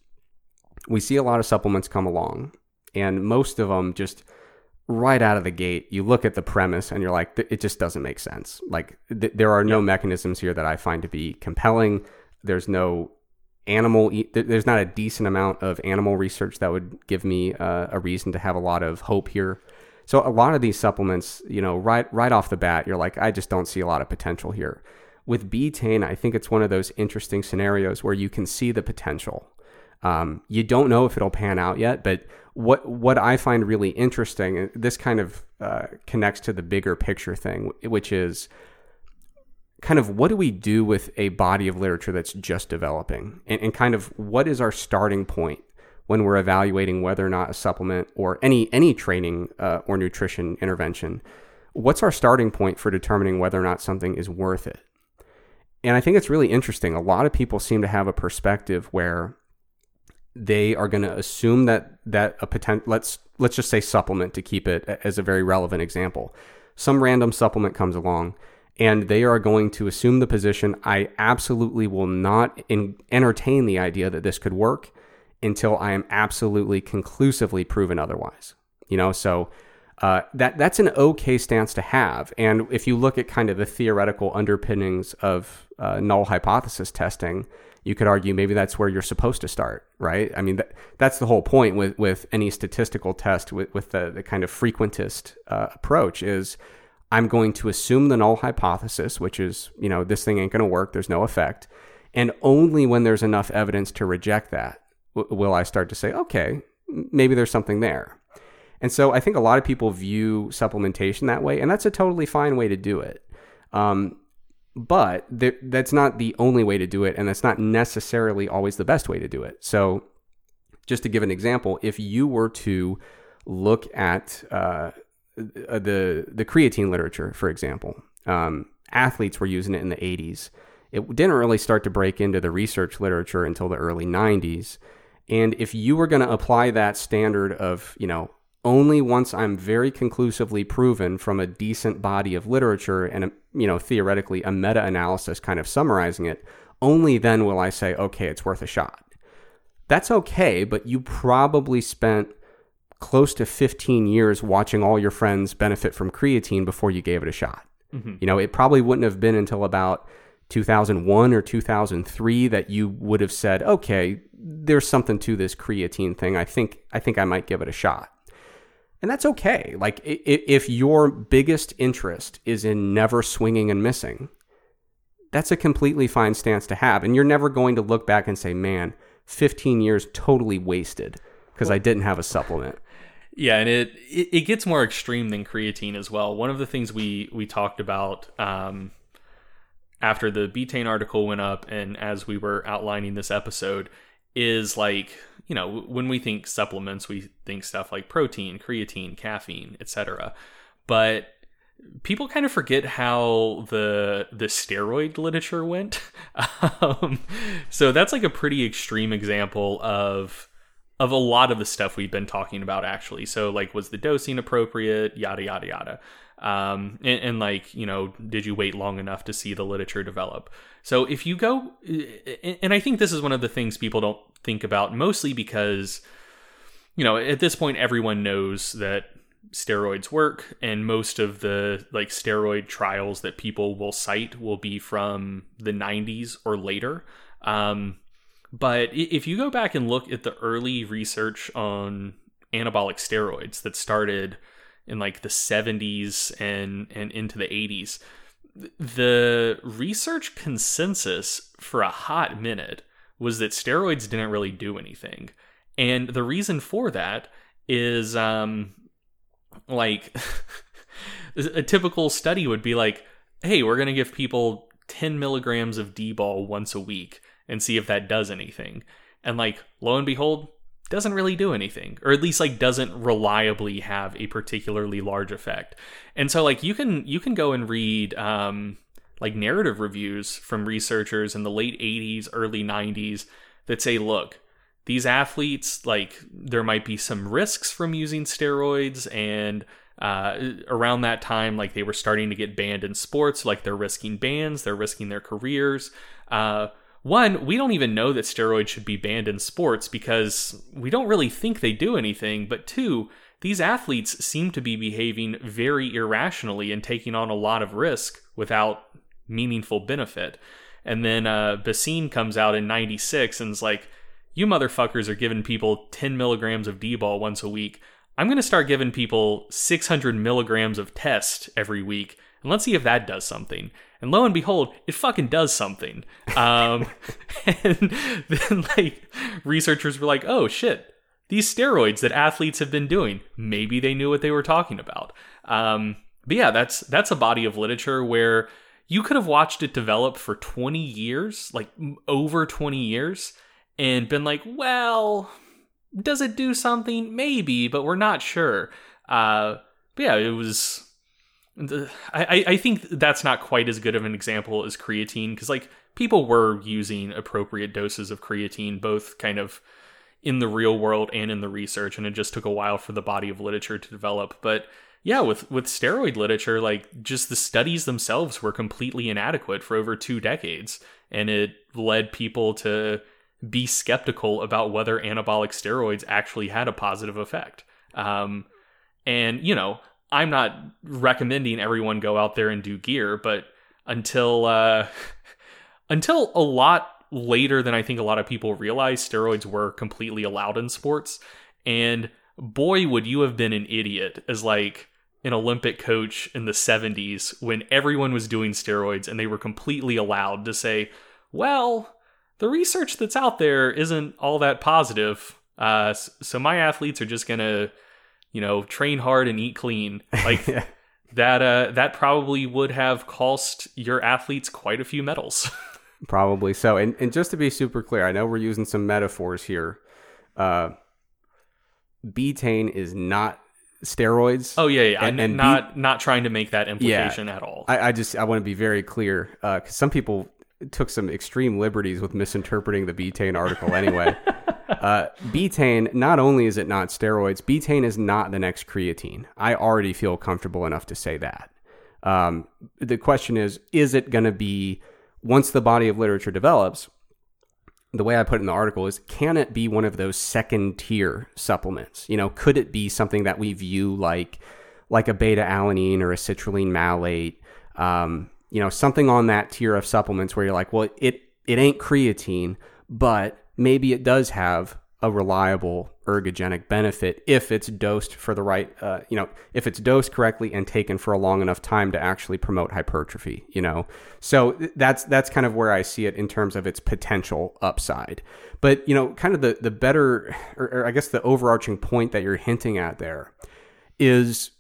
we see a lot of supplements come along, and most of them just right out of the gate, you look at the premise and you're like, it just doesn't make sense. Like, there are no mechanisms here that I find to be compelling. There's no there's not a decent amount of animal research that would give me a reason to have a lot of hope here. So a lot of these supplements, right off the bat, you're like, I just don't see a lot of potential here. With betaine, I think it's one of those interesting scenarios where you can see the potential. You don't know if it'll pan out yet, but what I find really interesting, and this kind of connects to the bigger picture thing, which is kind of what do we do with a body of literature that's just developing, and kind of what is our starting point when we're evaluating whether or not a supplement or any training or nutrition intervention, what's our starting point for determining whether or not something is worth it? And I think it's really interesting. A lot of people seem to have a perspective where they are going to assume that a potential, let's just say supplement to keep it as a very relevant example. Some random supplement comes along and they are going to assume the position, I absolutely will not entertain the idea that this could work until I am absolutely conclusively proven otherwise. So that's an okay stance to have. And if you look at kind of the theoretical underpinnings of null hypothesis testing, you could argue maybe that's where you're supposed to start, right? I mean, that's the whole point with any statistical test with the kind of frequentist approach is I'm going to assume the null hypothesis, which is, this thing ain't going to work, there's no effect. And only when there's enough evidence to reject that will I start to say, okay, maybe there's something there. And so I think a lot of people view supplementation that way, and that's a totally fine way to do it. But that's not the only way to do it, and that's not necessarily always the best way to do it. So just to give an example, if you were to look at the creatine literature, for example, athletes were using it in the 80s. It didn't really start to break into the research literature until the early 90s. And if you were going to apply that standard of, only once I'm very conclusively proven from a decent body of literature and, theoretically a meta-analysis kind of summarizing it, only then will I say, okay, it's worth a shot. That's okay, but you probably spent close to 15 years watching all your friends benefit from creatine before you gave it a shot. Mm-hmm. It probably wouldn't have been until about 2001 or 2003 that you would have said, okay, there's something to this creatine thing. I think I might give it a shot. And that's okay. Like if your biggest interest is in never swinging and missing, that's a completely fine stance to have. And you're never going to look back and say, man, 15 years totally wasted because I didn't have a supplement. Yeah, and it gets more extreme than creatine as well. One of the things we talked about after the Betaine article went up and as we were outlining this episode is like, when we think supplements, we think stuff like protein, creatine, caffeine, etc. But people kind of forget how the steroid literature went. So that's like a pretty extreme example of a lot of the stuff we've been talking about, actually. So like, was the dosing appropriate? Yada, yada, yada. And like, did you wait long enough to see the literature develop? So if you go, and I think this is one of the things people don't think about, mostly because, at this point, everyone knows that steroids work, and most of the like steroid trials that people will cite will be from the 90s or later. But if you go back and look at the early research on anabolic steroids that started in like the 70s and into the 80s, the research consensus for a hot minute was that steroids didn't really do anything. And the reason for that is like a typical study would be like, hey, we're going to give people 10 milligrams of D-bol once a week and see if that does anything. And like, lo and behold, doesn't really do anything, or at least like doesn't reliably have a particularly large effect. And so like you can go and read like narrative reviews from researchers in the late 80s, early 90s that say, look, these athletes, like there might be some risks from using steroids, and around that time, like they were starting to get banned in sports, like they're risking bans, they're risking their careers. One, we don't even know that steroids should be banned in sports because we don't really think they do anything. But two, these athletes seem to be behaving very irrationally and taking on a lot of risk without meaningful benefit. And then Basine comes out in 96 and is like, you motherfuckers are giving people 10 milligrams of D-bol once a week. I'm going to start giving people 600 milligrams of test every week. And let's see if that does something. And lo and behold, it fucking does something. And then like researchers were like, oh shit, these steroids that athletes have been doing, maybe they knew what they were talking about. But yeah, that's a body of literature where you could have watched it develop for 20 years, like over 20 years, and been like, well, does it do something? Maybe, but we're not sure. But yeah, it was... I think that's not quite as good of an example as creatine, because like people were using appropriate doses of creatine, both kind of in the real world and in the research, and it just took a while for the body of literature to develop. But yeah, with steroid literature, like just the studies themselves were completely inadequate for over 2 decades, and it led people to be skeptical about whether anabolic steroids actually had a positive effect. And, you know, I'm not recommending everyone go out there and do gear, but until a lot later than I think a lot of people realize, steroids were completely allowed in sports. And boy, would you have been an idiot as like an Olympic coach in the 70s when everyone was doing steroids and they were completely allowed to say, well, the research that's out there isn't all that positive. So my athletes are just going to, you know, train hard and eat clean. Like Yeah. that probably would have cost your athletes quite a few medals. Probably so. And just to be super clear, I know we're using some metaphors here. Betaine is not steroids. Oh yeah. And not trying to make that implication at all. I want to be very clear, because some people took some extreme liberties with misinterpreting the betaine article anyway. Betaine, not only is it not steroids, betaine is not the next creatine. I already feel comfortable enough to say that. The question is it going to be, once the body of literature develops, the way I put it in the article is, can it be one of those second tier supplements? You know, could it be something that we view like a beta alanine or a citrulline malate? You know, something on that tier of supplements where you're like, well, it ain't creatine, but maybe it does have a reliable ergogenic benefit if it's dosed for the right, if it's dosed correctly and taken for a long enough time to actually promote hypertrophy, you know? So that's kind of where I see it in terms of its potential upside. But, you know, kind of the better, or I guess the overarching point that you're hinting at there is,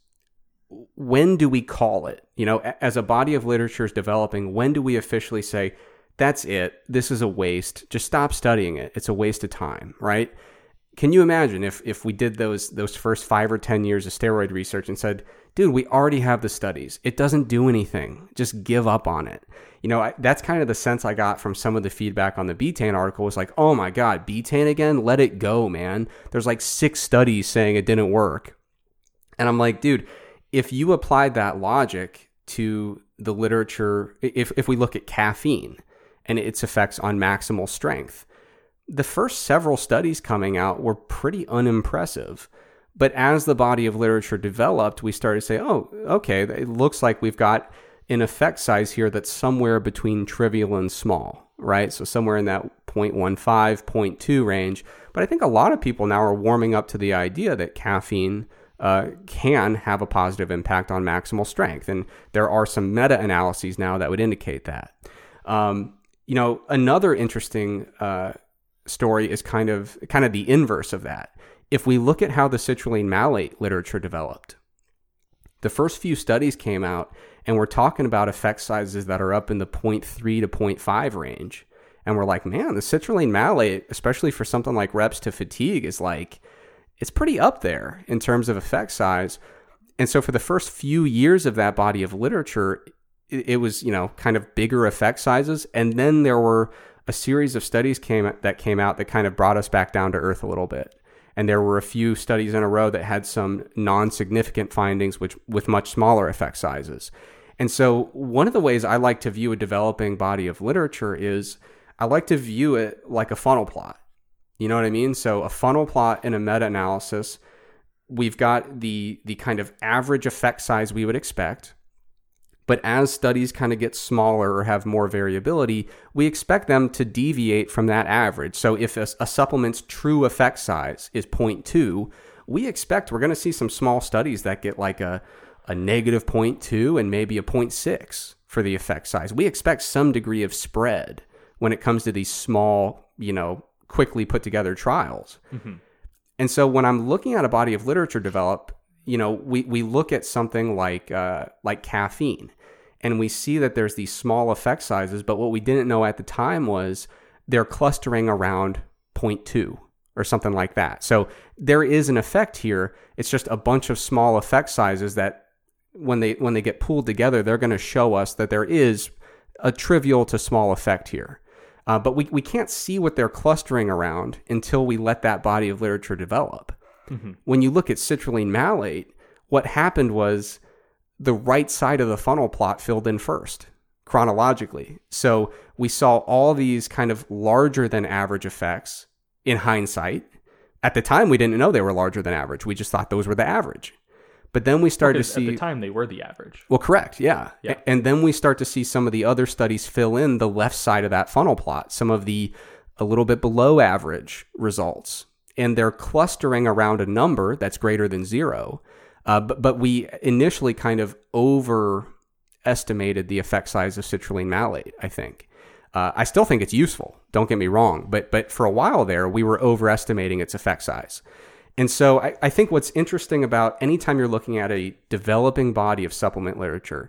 when do we call it? You know, as a body of literature is developing, when do we officially say, that's it, this is a waste, just stop studying it, it's a waste of time, right? Can you imagine if we did those first 5 or 10 years of steroid research and said, dude, we already have the studies, it doesn't do anything, just give up on it? You know, that's kind of the sense I got from some of the feedback on the betaine article, was like, oh my God, betaine again? Let it go, man. There's like 6 studies saying it didn't work. And I'm like, dude, if you applied that logic to the literature, if we look at caffeine and its effects on maximal strength, the first several studies coming out were pretty unimpressive. But as the body of literature developed, we started to say, oh, okay, it looks like we've got an effect size here that's somewhere between trivial and small, right? So somewhere in that 0.15, 0.2 range. But I think a lot of people now are warming up to the idea that caffeine can have a positive impact on maximal strength. And there are some meta-analyses now that would indicate that. You know, another interesting story is kind of the inverse of that. If we look at how the citrulline malate literature developed, the first few studies came out and we're talking about effect sizes that are up in the 0.3 to 0.5 range. And we're like, man, the citrulline malate, especially for something like reps to fatigue, is like, it's pretty up there in terms of effect size. And so for the first few years of that body of literature, it was, you know, kind of bigger effect sizes. And then there were a series of studies that came out that kind of brought us back down to earth a little bit. And there were a few studies in a row that had some non-significant findings with much smaller effect sizes. And so one of the ways I like to view a developing body of literature is I like to view it like a funnel plot. You know what I mean? So a funnel plot in a meta-analysis, we've got the kind of average effect size we would expect. But as studies kind of get smaller or have more variability, we expect them to deviate from that average. So if a supplement's true effect size is 0.2, we expect we're going to see some small studies that get like a negative 0.2 and maybe a 0.6 for the effect size. We expect some degree of spread when it comes to these small, you know, quickly put together trials. Mm-hmm. And so when I'm looking at a body of literature develop, we look at something like caffeine, and we see that there's these small effect sizes, but what we didn't know at the time was they're clustering around 0.2 or something like that. So there is an effect here. It's just a bunch of small effect sizes that when they get pooled together, they're going to show us that there is a trivial to small effect here. But we can't see what they're clustering around until we let that body of literature develop. Mm-hmm. When you look at citrulline malate, what happened was the right side of the funnel plot filled in first, chronologically. So we saw all these kind of larger than average effects in hindsight. At the time, we didn't know they were larger than average. We just thought those were the average. But then we started to see... At the time, they were the average. Well, correct, yeah. And then we start to see some of the other studies fill in the left side of that funnel plot, some of the a little bit below average results. And they're clustering around a number that's greater than 0. But we initially kind of overestimated the effect size of citrulline malate, I think. I still think it's useful, don't get me wrong. But for a while there, we were overestimating its effect size. And so I think what's interesting about anytime you're looking at a developing body of supplement literature,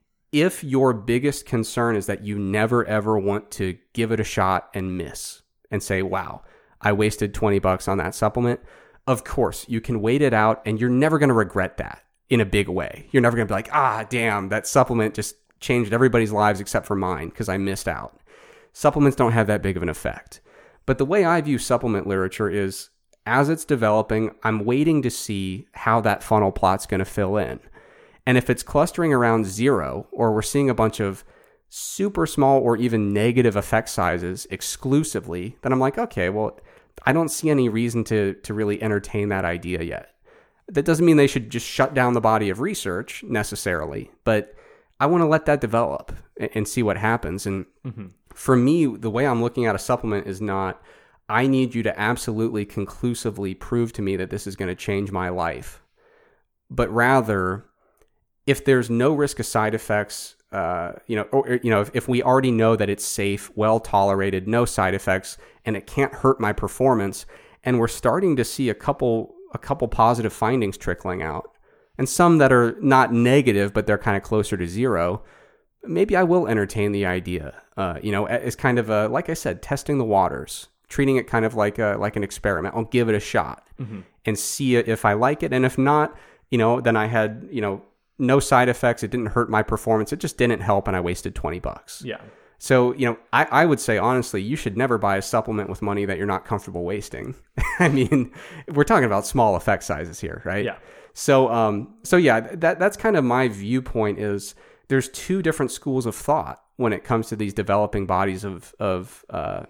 if your biggest concern is that you never ever want to give it a shot and miss and say, wow, I wasted $20 on that supplement, of course, you can wait it out and you're never going to regret that in a big way. You're never going to be like, damn, that supplement just changed everybody's lives except for mine because I missed out. Supplements don't have that big of an effect. But the way I view supplement literature is, as it's developing, I'm waiting to see how that funnel plot's going to fill in. And if it's clustering around 0, or we're seeing a bunch of super small or even negative effect sizes exclusively, then I'm like, okay, well, I don't see any reason to really entertain that idea yet. That doesn't mean they should just shut down the body of research necessarily, but I want to let that develop and see what happens. And for me, the way I'm looking at a supplement is not, I need you to absolutely conclusively prove to me that this is going to change my life. But rather, if there's no risk of side effects, if we already know that it's safe, well tolerated, no side effects, and it can't hurt my performance, and we're starting to see a couple positive findings trickling out, and some that are not negative, but they're kind of closer to 0, maybe I will entertain the idea. As kind of a, like I said, testing the waters. Treating it kind of like an experiment. I'll give it a shot and see if I like it. And if not, then I had, no side effects. It didn't hurt my performance. It just didn't help. And I wasted $20. Yeah. So, I would say, honestly, you should never buy a supplement with money that you're not comfortable wasting. I mean, we're talking about small effect sizes here, right? Yeah. So yeah, that's kind of my viewpoint is there's 2 different schools of thought when it comes to these developing bodies of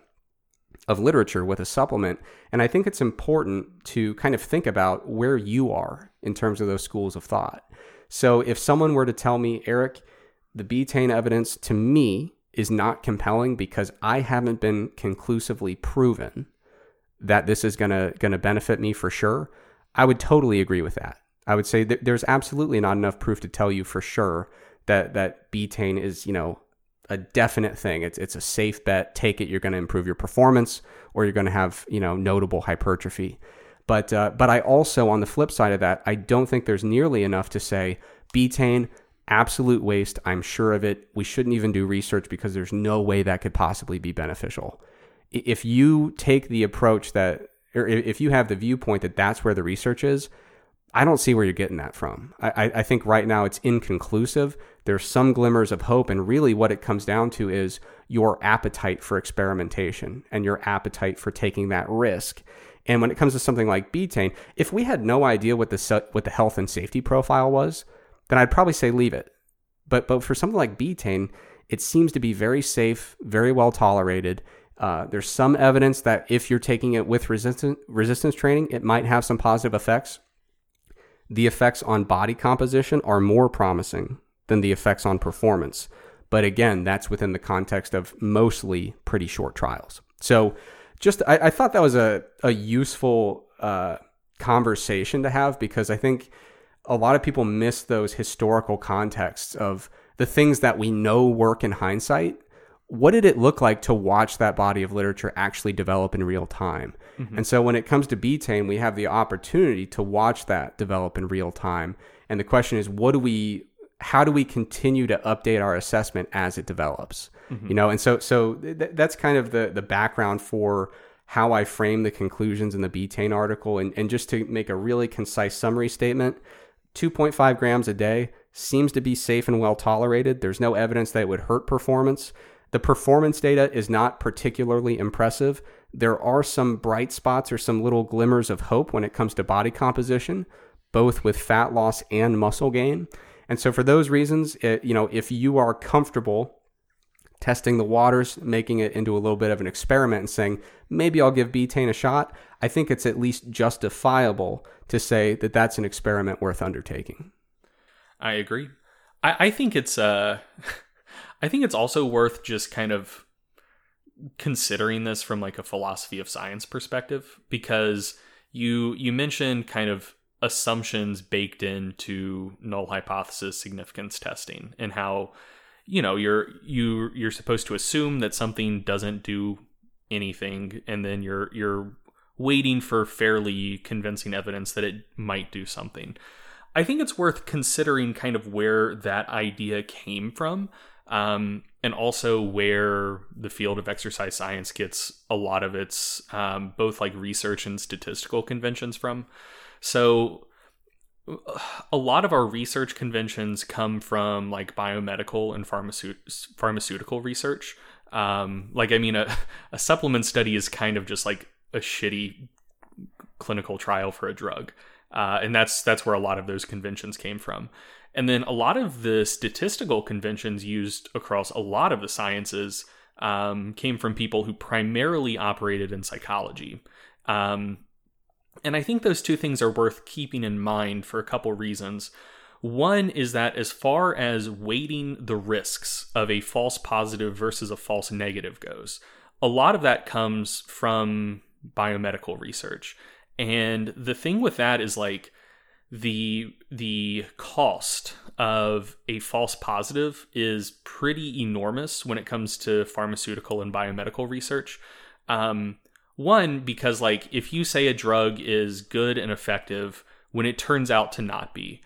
literature with a supplement. And I think it's important to kind of think about where you are in terms of those schools of thought. So if someone were to tell me, Eric, the betaine evidence to me is not compelling because I haven't been conclusively proven that this is going to benefit me for sure, I would totally agree with that. I would say that there's absolutely not enough proof to tell you for sure that betaine is, a definite thing. It's a safe bet. Take it. You're going to improve your performance, or you're going to have, notable hypertrophy. But I also, on the flip side of that, I don't think there's nearly enough to say betaine, absolute waste. I'm sure of it. We shouldn't even do research because there's no way that could possibly be beneficial. If you take the approach that, or if you have the viewpoint that that's where the research is, I don't see where you're getting that from. I think right now it's inconclusive. There's some glimmers of hope, and really what it comes down to is your appetite for experimentation and your appetite for taking that risk. And when it comes to something like betaine, if we had no idea what the health and safety profile was, then I'd probably say leave it. But for something like betaine, it seems to be very safe, very well tolerated. There's some evidence that if you're taking it with resistance training, it might have some positive effects. The effects on body composition are more promising than the effects on performance. But again, that's within the context of mostly pretty short trials. So I thought that was a useful conversation to have, because I think a lot of people miss those historical contexts of the things that we know work in hindsight what did it look like to watch that body of literature actually develop in real time? Mm-hmm. And so when it comes to betaine, we have the opportunity to watch that develop in real time. And the question is, how do we continue to update our assessment as it develops? Mm-hmm. And so that's kind of the background for how I frame the conclusions in the betaine article. And just to make a really concise summary statement, 2.5 grams a day seems to be safe and well tolerated. There's no evidence that it would hurt performance. The performance data is not particularly impressive. There are some bright spots or some little glimmers of hope when it comes to body composition, both with fat loss and muscle gain. And so for those reasons, if you are comfortable testing the waters, making it into a little bit of an experiment and saying, maybe I'll give betaine a shot, I think it's at least justifiable to say that that's an experiment worth undertaking. I agree. I think it's also worth just kind of considering this from like a philosophy of science perspective, because you mentioned kind of assumptions baked into null hypothesis significance testing, and how you're supposed to assume that something doesn't do anything, and then you're waiting for fairly convincing evidence that it might do something. I think it's worth considering kind of where that idea came from, and also where the field of exercise science gets a lot of its both like research and statistical conventions from. So a lot of our research conventions come from like biomedical and pharmaceutical research. A supplement study is kind of just like a shitty clinical trial for a drug. And that's where a lot of those conventions came from. And then a lot of the statistical conventions used across a lot of the sciences came from people who primarily operated in psychology. And I think those two things are worth keeping in mind for a couple reasons. One is that as far as weighting the risks of a false positive versus a false negative goes, a lot of that comes from biomedical research. And the thing with that is like the cost of a false positive is pretty enormous when it comes to pharmaceutical and biomedical research. One, because like if you say a drug is good and effective when it turns out to not be,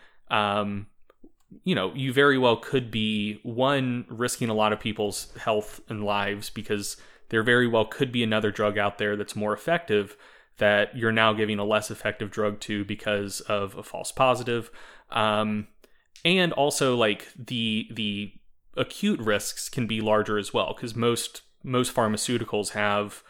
you very well could be, one, risking a lot of people's health and lives, because there very well could be another drug out there that's more effective that you're now giving a less effective drug to because of a false positive. And also like the acute risks can be larger as well, because most pharmaceuticals have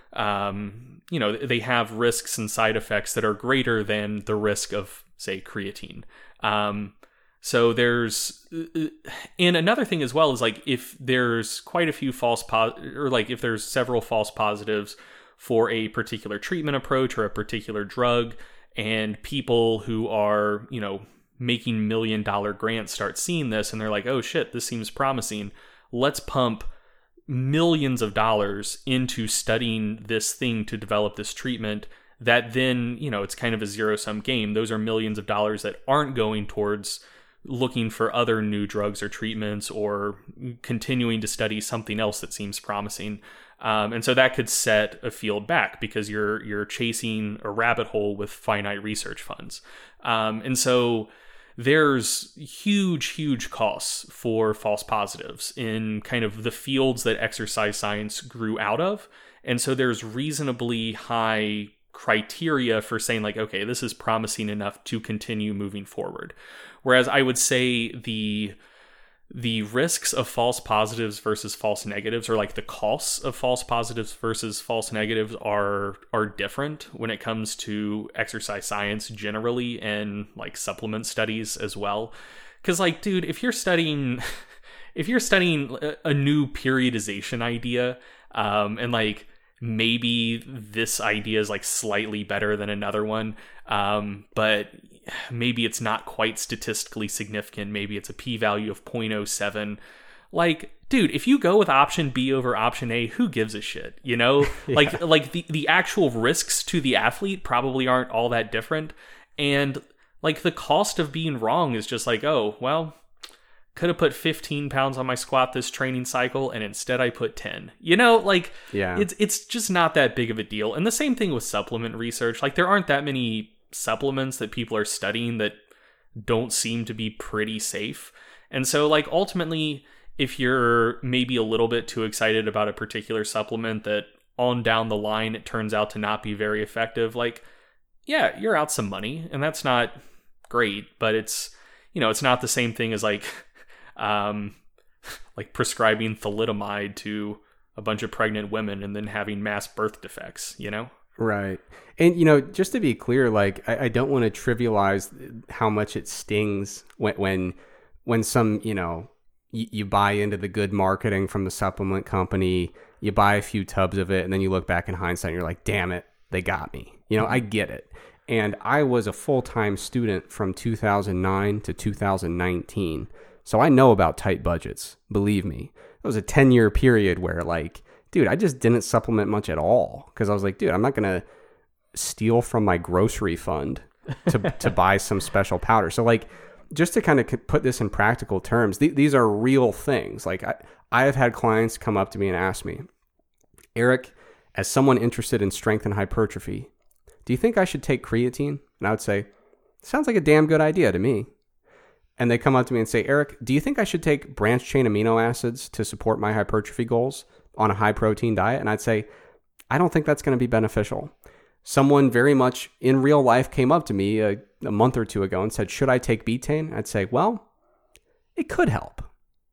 they have risks and side effects that are greater than the risk of, say, creatine. So there's, and another thing as well is like if there's quite a few if there's several false positives for a particular treatment approach or a particular drug, and people who are, making $1 million grants start seeing this and they're like, oh shit, this seems promising. Let's pump millions of dollars into studying this thing to develop this treatment, that then, it's kind of a zero-sum game. Those are millions of dollars that aren't going towards looking for other new drugs or treatments or continuing to study something else that seems promising. And so that could set a field back because you're chasing a rabbit hole with finite research funds. And so there's huge costs for false positives in kind of the fields that exercise science grew out of. And so there's reasonably high criteria for saying like, okay, this is promising enough to continue moving forward. Whereas I would say the risks of false positives versus false negatives, or like the costs of false positives versus false negatives are different when it comes to exercise science generally, and like supplement studies as well. Because like, dude, if you're studying a new periodization idea, and like maybe this idea is like slightly better than another one, but maybe it's not quite statistically significant. Maybe it's a p-value of 0.07. Like, dude, if you go with option B over option A, who gives a shit? Yeah. Like the actual risks to the athlete probably aren't all that different. And like the cost of being wrong is just like, oh, well, could have put 15 pounds on my squat this training cycle, and instead I put 10. You know, like, it's just not that big of a deal. And the same thing with supplement research. Like, there aren't that many supplements that people are studying that don't seem to be pretty safe. And so, like, ultimately, if you're maybe a little bit too excited about a particular supplement that on down the line it turns out to not be very effective, like, yeah, you're out some money, and that's not great, but it's, you know, it's not the same thing as like prescribing thalidomide to a bunch of pregnant women and then having mass birth defects, you know? Right. And, you know, just to be clear, like, I don't want to trivialize how much it stings when some, you know, you buy into the good marketing from the supplement company, you buy a few tubs of it, and then you look back in hindsight and you're like, damn it, they got me. You know, I get it. And I was a full-time student from 2009 to 2019. So I know about tight budgets, believe me. It was a 10-year period where, like, dude, I just didn't supplement much at all. Because I was like, dude, I'm not going to steal from my grocery fund to buy some special powder. So, like, just to kind of put this in practical terms, these are real things. Like, I have had clients come up to me and ask me, Eric, as someone interested in strength and hypertrophy, do you think I should take creatine? And I would say, sounds like a damn good idea to me. And they come up to me and say, Eric, do you think I should take branched chain amino acids to support my hypertrophy goals on a high protein diet? And I'd say, I don't think that's going to be beneficial. Someone very much in real life came up to me a month or two ago and said, should I take betaine? I'd say, well, it could help.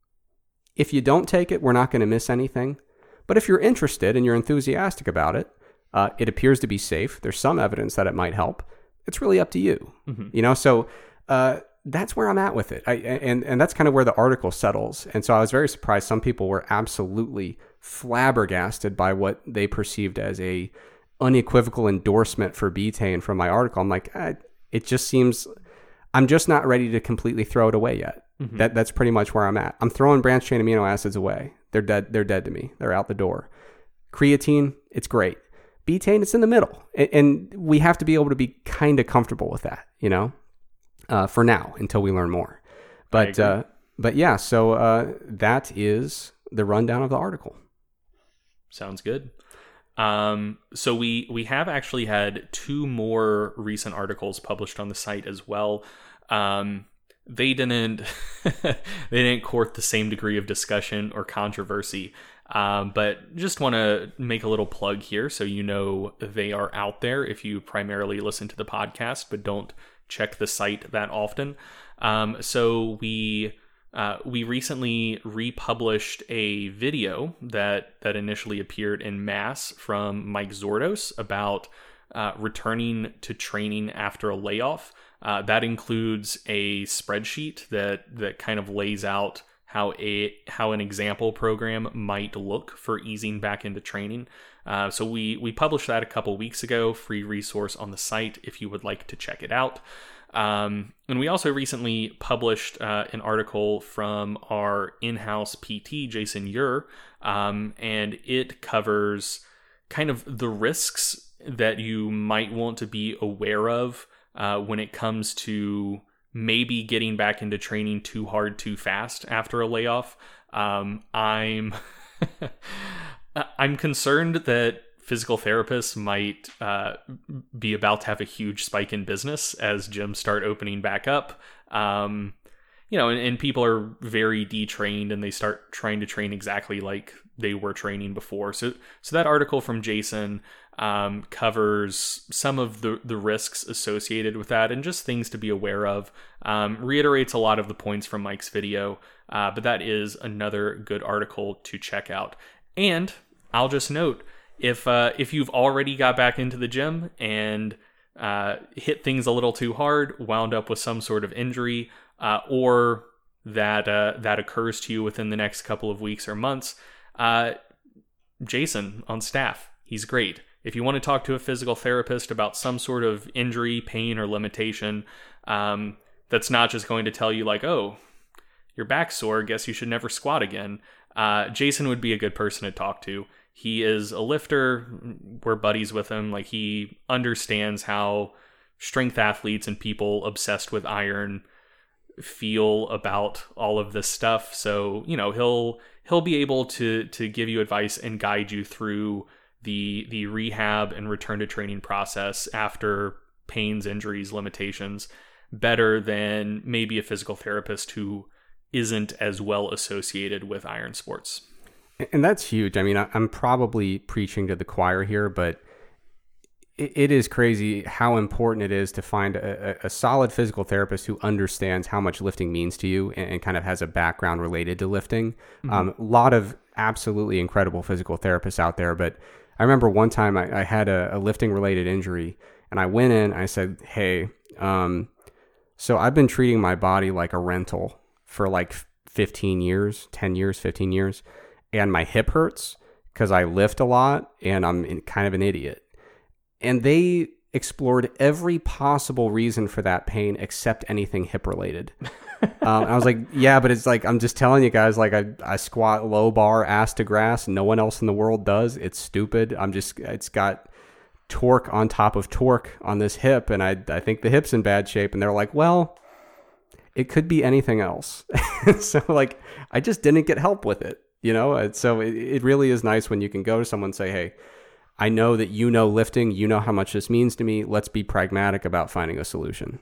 If you don't take it, we're not going to miss anything. But if you're interested and you're enthusiastic about it, it appears to be safe. There's some evidence that it might help. It's really up to you. Mm-hmm. You know, so that's where I'm at with it. And that's kind of where the article settles. And so I was very surprised. Some people were absolutely flabbergasted by what they perceived as a unequivocal endorsement for betaine from my article. I'm like, it just seems, I'm just not ready to completely throw it away yet. Mm-hmm. That's pretty much where I'm at. I'm throwing branched chain amino acids away. They're dead. They're dead to me. They're out the door. Creatine, it's great. Betaine, it's in the middle. And we have to be able to be kind of comfortable with that, you know, for now, until we learn more. But yeah, so that is the rundown of the article. Sounds good. So we have actually had 2 more recent articles published on the site as well. They didn't court the same degree of discussion or controversy. But just want to make a little plug here so you know they are out there if you primarily listen to the podcast but don't check the site that often. So we recently republished a video that initially appeared in Mass from Mike Zourdos about returning to training after a layoff. That includes a spreadsheet that kind of lays out how an example program might look for easing back into training. So we published that a couple weeks ago, free resource on the site if you would like to check it out. And we also recently published an article from our in-house PT, Jason Ure, and it covers kind of the risks that you might want to be aware of when it comes to maybe getting back into training too hard, too fast after a layoff. I'm concerned that physical therapists might be about to have a huge spike in business as gyms start opening back up. You know, and people are very detrained and they start trying to train exactly like they were training before. So that article from Jason covers some of the risks associated with that and just things to be aware of. Reiterates a lot of the points from Mike's video, but that is another good article to check out. And I'll just note, if you've already got back into the gym and hit things a little too hard, wound up with some sort of injury, or that occurs to you within the next couple of weeks or months, Jason on staff, he's great. If you want to talk to a physical therapist about some sort of injury, pain, or limitation, that's not just going to tell you like, oh, your back's sore, guess you should never squat again. Jason would be a good person to talk to. He is a lifter. We're buddies with him. Like, he understands how strength athletes and people obsessed with iron feel about all of this stuff. So, he'll be able to give you advice and guide you through the rehab and return to training process after pains, injuries, limitations better than maybe a physical therapist who isn't as well associated with iron sports. And that's huge. I mean, I'm probably preaching to the choir here, but it is crazy how important it is to find a solid physical therapist who understands how much lifting means to you and kind of has a background related to lifting. A lot of absolutely incredible physical therapists out there, but I remember one time I had a lifting related injury, and I went in, I said, hey, so I've been treating my body like a rental for like 15 years, and my hip hurts because I lift a lot and I'm kind of an idiot. And they explored every possible reason for that pain except anything hip related. I was like, yeah, but it's like, I'm just telling you guys, like I squat low bar ass to grass. No one else in the world does. It's stupid. It's got torque on top of torque on this hip. And I think the hip's in bad shape. And they're like, well, it could be anything else. So like, I just didn't get help with it, And so it really is nice when you can go to someone and say, hey, I know that lifting, how much this means to me. Let's be pragmatic about finding a solution,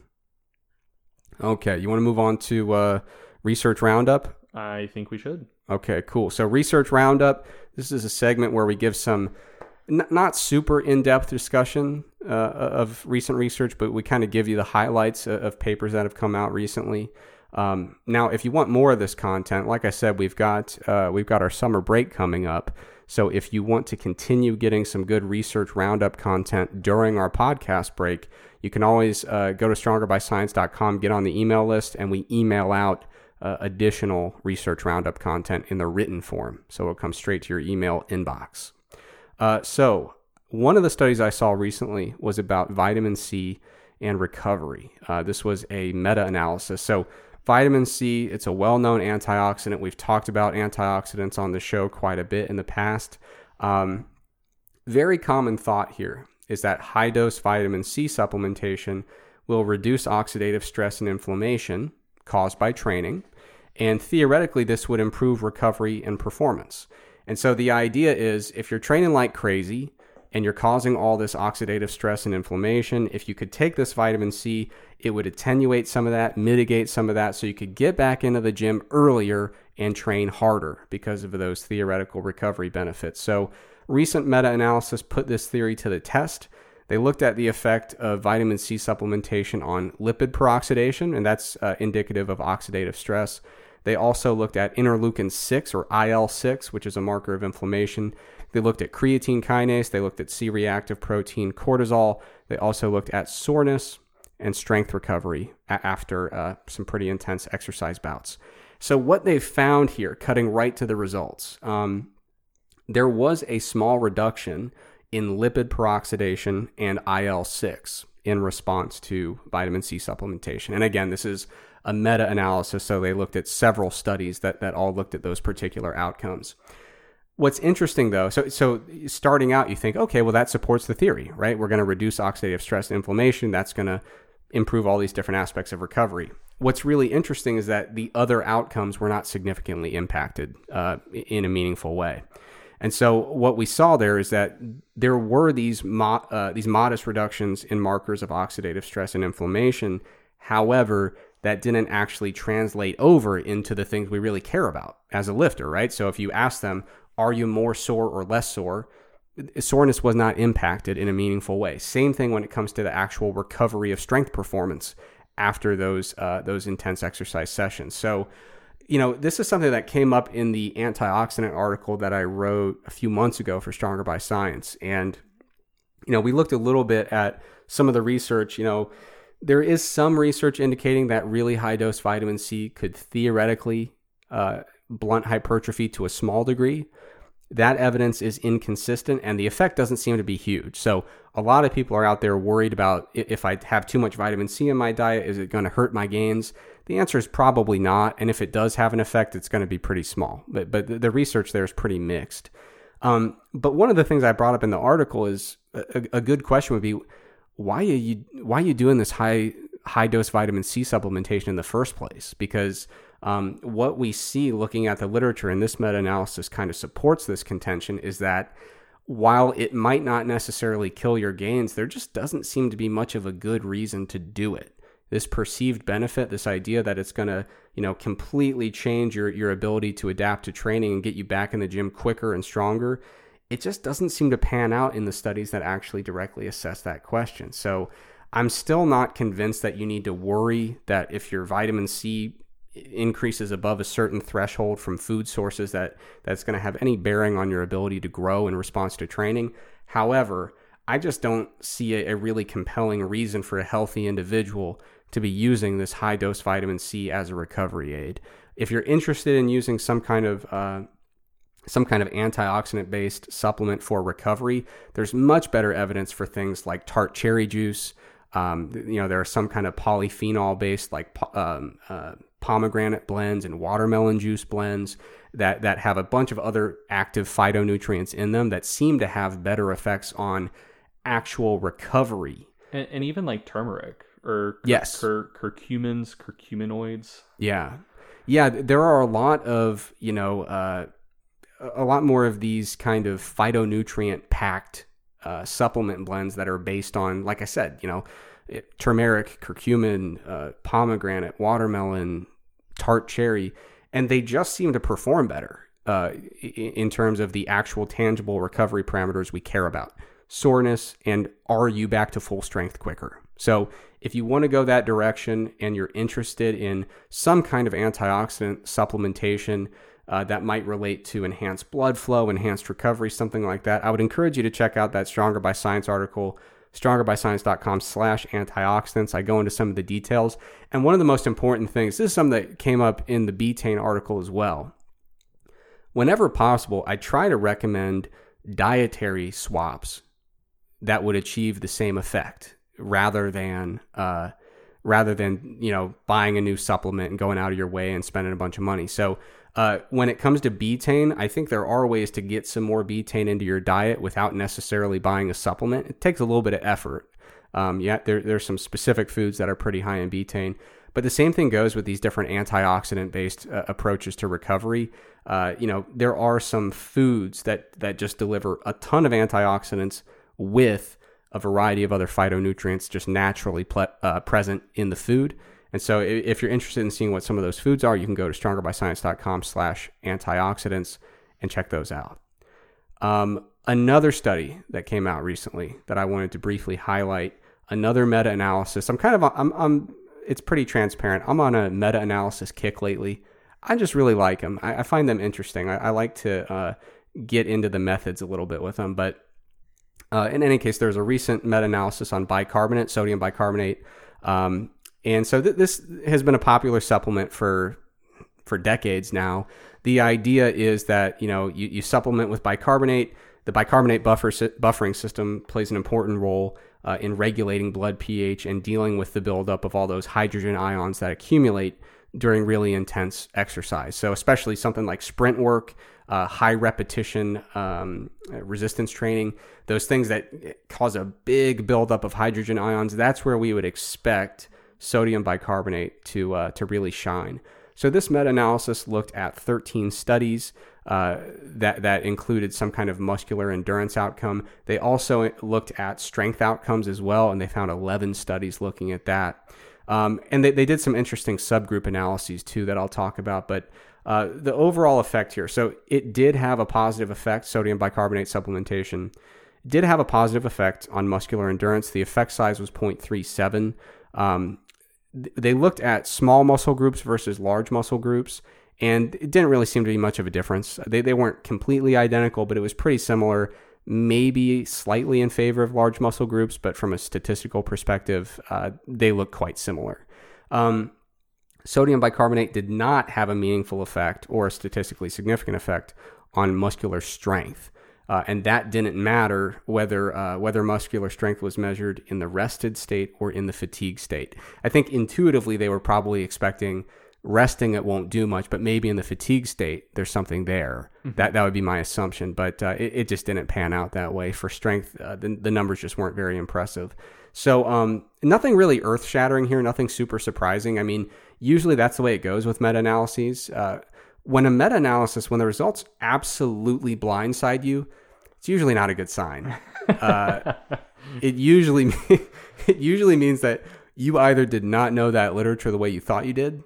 Okay, you want to move on to Research Roundup? I think we should. Okay, cool. So Research Roundup, this is a segment where we give some not super in-depth discussion of recent research, but we kind of give you the highlights of papers that have come out recently. Now, if you want more of this content, like I said, we've got our summer break coming up. So if you want to continue getting some good Research Roundup content during our podcast break, you can always go to strongerbyscience.com, get on the email list, and we email out additional Research Roundup content in the written form. So it'll come straight to your email inbox. So one of the studies I saw recently was about vitamin C and recovery. This was a meta-analysis. So vitamin C, it's a well-known antioxidant. We've talked about antioxidants on the show quite a bit in the past. Very common thought here is that high-dose vitamin C supplementation will reduce oxidative stress and inflammation caused by training, and theoretically this would improve recovery and performance. And so the idea is if you're training like crazy and you're causing all this oxidative stress and inflammation, if you could take this vitamin C, it would attenuate some of that, mitigate some of that, so you could get back into the gym earlier and train harder because of those theoretical recovery benefits. So recent meta-analysis put this theory to the test. They looked at the effect of vitamin C supplementation on lipid peroxidation, and that's indicative of oxidative stress. They also looked at interleukin-6 or IL-6, which is a marker of inflammation. They looked at creatine kinase. They looked at C-reactive protein, cortisol. They also looked at soreness and strength recovery after some pretty intense exercise bouts. So what they found here, cutting right to the results, there was a small reduction in lipid peroxidation and IL-6 in response to vitamin C supplementation. And again, this is a meta-analysis, so they looked at several studies that all looked at those particular outcomes. What's interesting though, so starting out, you think, okay, well that supports the theory, right? We're going to reduce oxidative stress and inflammation. That's going to improve all these different aspects of recovery. What's really interesting is that the other outcomes were not significantly impacted in a meaningful way. And so what we saw there is that there were these modest reductions in markers of oxidative stress and inflammation. However, that didn't actually translate over into the things we really care about as a lifter, right? So if you ask them, are you more sore or less sore? Soreness was not impacted in a meaningful way. Same thing when it comes to the actual recovery of strength performance after those intense exercise sessions. So, this is something that came up in the antioxidant article that I wrote a few months ago for Stronger by Science. And, we looked a little bit at some of the research. There is some research indicating that really high dose vitamin C could theoretically blunt hypertrophy to a small degree. That evidence is inconsistent and the effect doesn't seem to be huge. So a lot of people are out there worried about if I have too much vitamin C in my diet, is it going to hurt my gains? The answer is probably not. And if it does have an effect, it's going to be pretty small. But the research there is pretty mixed. But one of the things I brought up in the article is a good question would be, why are you doing this high high-dose vitamin C supplementation in the first place, because what we see looking at the literature, and this meta-analysis kind of supports this contention, is that while it might not necessarily kill your gains, there just doesn't seem to be much of a good reason to do it. This perceived benefit, this idea that it's going to, completely change your ability to adapt to training and get you back in the gym quicker and stronger, it just doesn't seem to pan out in the studies that actually directly assess that question. So I'm still not convinced that you need to worry that if your vitamin C increases above a certain threshold from food sources that's going to have any bearing on your ability to grow in response to training. However, I just don't see a really compelling reason for a healthy individual to be using this high dose vitamin C as a recovery aid. If you're interested in using some kind of antioxidant based supplement for recovery, there's much better evidence for things like tart cherry juice. There are some kind of polyphenol based like pomegranate blends and watermelon juice blends that have a bunch of other active phytonutrients in them that seem to have better effects on actual recovery. And even like turmeric or yes, curcuminoids. Yeah, there are a lot of a lot more of these kind of phytonutrient packed supplement blends that are based on, like I said, turmeric, curcumin, pomegranate, watermelon, tart cherry, and they just seem to perform better in terms of the actual tangible recovery parameters we care about. Soreness, and are you back to full strength quicker? So if you want to go that direction and you're interested in some kind of antioxidant supplementation that might relate to enhanced blood flow, enhanced recovery, something like that, I would encourage you to check out that Stronger by Science article, strongerbyscience.com/antioxidants. I go into some of the details. And one of the most important things, this is something that came up in the betaine article as well. Whenever possible, I try to recommend dietary swaps that would achieve the same effect rather than buying a new supplement and going out of your way and spending a bunch of money. So when it comes to betaine, I think there are ways to get some more betaine into your diet without necessarily buying a supplement. It takes a little bit of effort. There's some specific foods that are pretty high in betaine, but the same thing goes with these different antioxidant-based approaches to recovery. There are some foods that just deliver a ton of antioxidants with a variety of other phytonutrients just naturally present in the food. And so if you're interested in seeing what some of those foods are, you can go to strongerbyscience.com/antioxidants and check those out. Another study that came out recently that I wanted to briefly highlight, another meta-analysis. It's pretty transparent. I'm on a meta-analysis kick lately. I just really like them. I find them interesting. I like to get into the methods a little bit with them, but in any case, there's a recent meta-analysis on bicarbonate, sodium bicarbonate. And so this has been a popular supplement for decades now. The idea is that, you supplement with bicarbonate. The bicarbonate buffering system plays an important role in regulating blood pH and dealing with the buildup of all those hydrogen ions that accumulate during really intense exercise. So especially something like sprint work, high repetition resistance training, those things that cause a big buildup of hydrogen ions, that's where we would expect sodium bicarbonate to really shine. So this meta-analysis looked at 13 studies that included some kind of muscular endurance outcome. They also looked at strength outcomes as well, and they found 11 studies looking at that. And they did some interesting subgroup analyses too that I'll talk about, but the overall effect here, so it did have a positive effect, sodium bicarbonate supplementation did have a positive effect on muscular endurance. The effect size was 0.37. They looked at small muscle groups versus large muscle groups, and it didn't really seem to be much of a difference. They weren't completely identical, but it was pretty similar, maybe slightly in favor of large muscle groups, but from a statistical perspective, they look quite similar. Sodium bicarbonate did not have a meaningful effect or a statistically significant effect on muscular strength. And that didn't matter whether muscular strength was measured in the rested state or in the fatigue state. I think intuitively they were probably expecting resting it won't do much, but maybe in the fatigue state, there's something there. That would be my assumption, but it just didn't pan out that way. For strength, the numbers just weren't very impressive. So nothing really earth-shattering here, nothing super surprising. I mean, usually that's the way it goes with meta-analyses. When a meta-analysis, when the results absolutely blindside you, it's usually not a good sign. It usually means that you either did not know that literature the way you thought you did,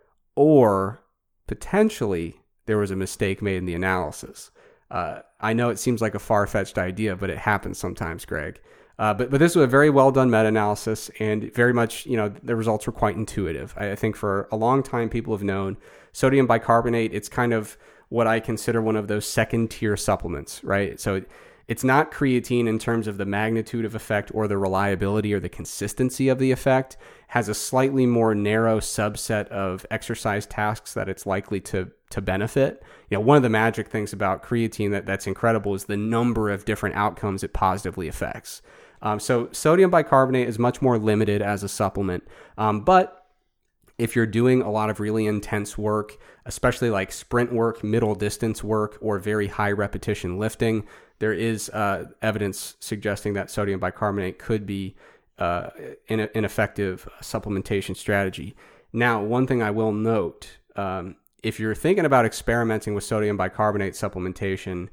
or potentially there was a mistake made in the analysis. I know it seems like a far-fetched idea, but it happens sometimes, Greg. But this was a very well done meta-analysis, and very much, the results were quite intuitive. I think for a long time, people have known sodium bicarbonate. It's kind of what I consider one of those second-tier supplements, right? So it's not creatine in terms of the magnitude of effect or the reliability or the consistency of the effect. It has a slightly more narrow subset of exercise tasks that it's likely to benefit. One of the magic things about creatine that's incredible is the number of different outcomes it positively affects. So sodium bicarbonate is much more limited as a supplement, but if you're doing a lot of really intense work, especially like sprint work, middle distance work, or very high repetition lifting, there is evidence suggesting that sodium bicarbonate could be an effective supplementation strategy. Now, one thing I will note, if you're thinking about experimenting with sodium bicarbonate supplementation,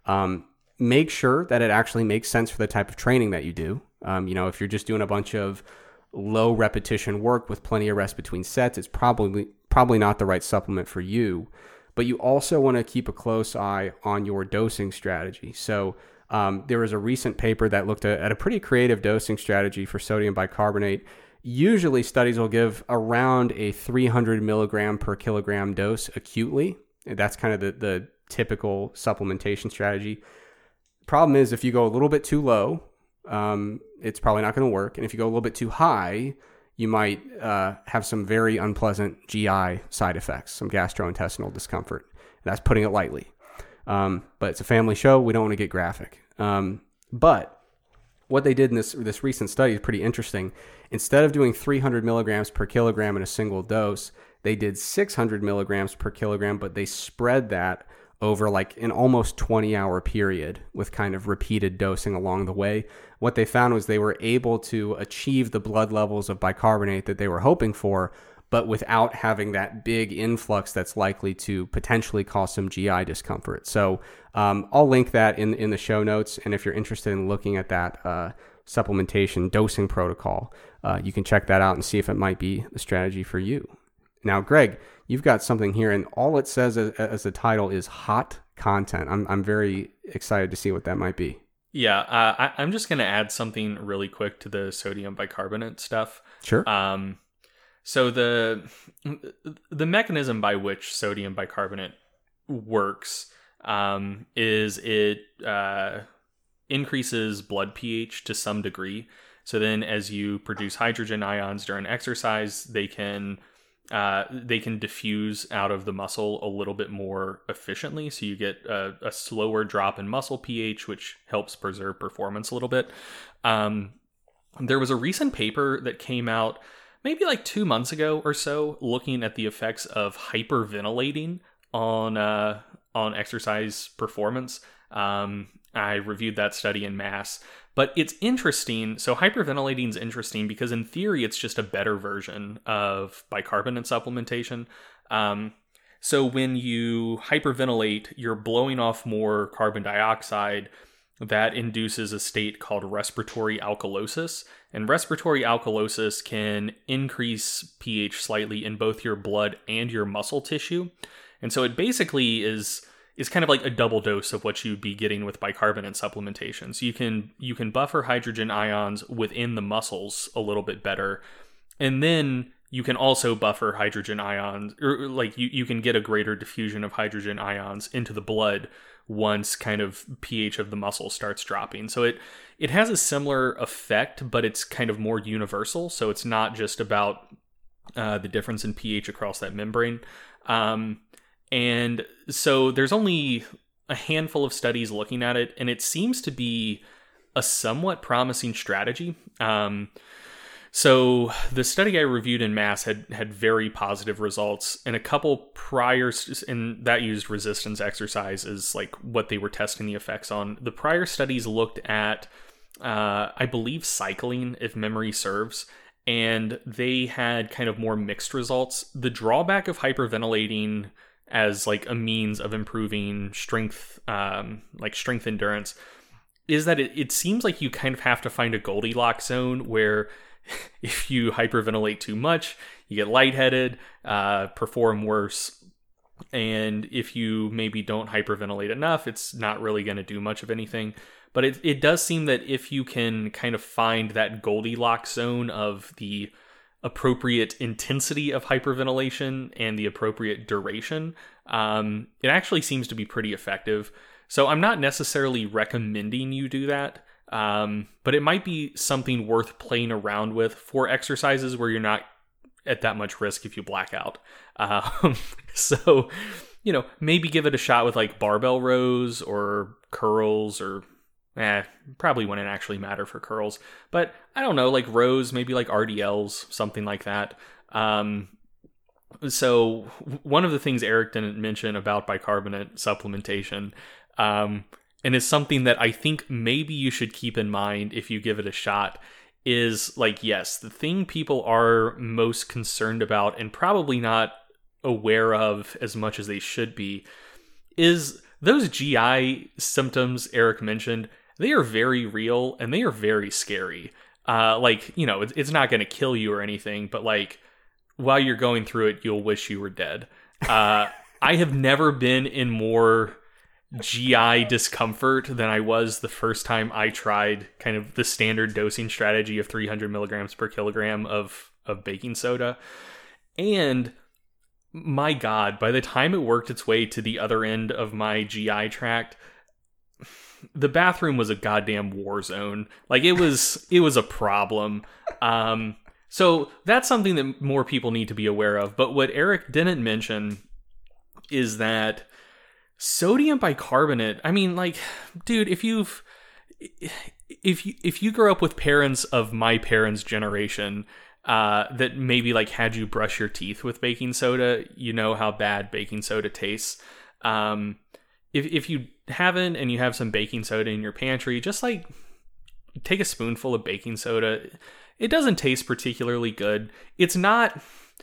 make sure that it actually makes sense for the type of training that you do. If you're just doing a bunch of low repetition work with plenty of rest between sets, it's probably not the right supplement for you. But you also want to keep a close eye on your dosing strategy. So there was a recent paper that looked at a pretty creative dosing strategy for sodium bicarbonate. Usually studies will give around a 300 milligram per kilogram dose acutely. That's kind of the typical supplementation strategy. Problem is, if you go a little bit too low, it's probably not going to work. And if you go a little bit too high, you might have some very unpleasant GI side effects, some gastrointestinal discomfort. That's putting it lightly. But it's a family show. We don't want to get graphic. But what they did in this recent study is pretty interesting. Instead of doing 300 milligrams per kilogram in a single dose, they did 600 milligrams per kilogram, but they spread that over like an almost 20-hour period with kind of repeated dosing along the way. What they found was they were able to achieve the blood levels of bicarbonate that they were hoping for, but without having that big influx that's likely to potentially cause some GI discomfort. So I'll link that in the show notes, and if you're interested in looking at that supplementation dosing protocol, you can check that out and see if it might be the strategy for you. Now, Greg, you've got something here, and all it says as the title is hot content. I'm very excited to see what that might be. Yeah, I'm just going to add something really quick to the sodium bicarbonate stuff. Sure. So the mechanism by which sodium bicarbonate works is it increases blood pH to some degree. So then as you produce hydrogen ions during exercise, they can diffuse out of the muscle a little bit more efficiently. So you get a slower drop in muscle pH, which helps preserve performance a little bit. There was a recent paper that came out maybe like 2 months ago or so, looking at the effects of hyperventilating on exercise performance. I reviewed that study in mass. But it's interesting. So hyperventilating is interesting because in theory, it's just a better version of bicarbonate supplementation. So when you hyperventilate, you're blowing off more carbon dioxide. That induces a state called respiratory alkalosis. And respiratory alkalosis can increase pH slightly in both your blood and your muscle tissue. And so it basically is kind of like a double dose of what you'd be getting with bicarbonate supplementation. So you can buffer hydrogen ions within the muscles a little bit better. And then you can also buffer hydrogen ions, or like you can get a greater diffusion of hydrogen ions into the blood once kind of pH of the muscle starts dropping. So it has a similar effect, but it's kind of more universal. So it's not just about the difference in pH across that membrane. And so there's only a handful of studies looking at it, and it seems to be a somewhat promising strategy. So the study I reviewed in Mass had very positive results, and a couple prior, and that used resistance exercise as like what they were testing the effects on. The prior studies looked at, I believe, cycling, if memory serves, and they had kind of more mixed results. The drawback of hyperventilating as like a means of improving strength, like strength endurance, is that it seems like you kind of have to find a Goldilocks zone where if you hyperventilate too much, you get lightheaded, perform worse. And if you maybe don't hyperventilate enough, it's not really going to do much of anything. But it does seem that if you can kind of find that Goldilocks zone of the appropriate intensity of hyperventilation and the appropriate duration, it actually seems to be pretty effective. So I'm not necessarily recommending you do that. But it might be something worth playing around with for exercises where you're not at that much risk if you black out. So, maybe give it a shot with like barbell rows or curls, or probably wouldn't actually matter for curls, but I don't know, like rows, maybe like RDLs, something like that. So one of the things Eric didn't mention about bicarbonate supplementation, and is something that I think maybe you should keep in mind if you give it a shot, is like, yes, the thing people are most concerned about and probably not aware of as much as they should be is those GI symptoms Eric mentioned. They are very real and they are very scary. It's not going to kill you or anything, but like while you're going through it, you'll wish you were dead. I have never been in more GI discomfort than I was the first time I tried kind of the standard dosing strategy of 300 milligrams per kilogram of baking soda. And my God, by the time it worked its way to the other end of my GI tract, the bathroom was a goddamn war zone. Like it was a problem. So that's something that more people need to be aware of. But what Eric didn't mention is that sodium bicarbonate, I mean, like, dude, if you grow up with parents of my parents' generation that maybe like had you brush your teeth with baking soda, you know how bad baking soda tastes. If you haven't and you have some baking soda in your pantry, just like take a spoonful of baking soda. It doesn't taste particularly good. It's not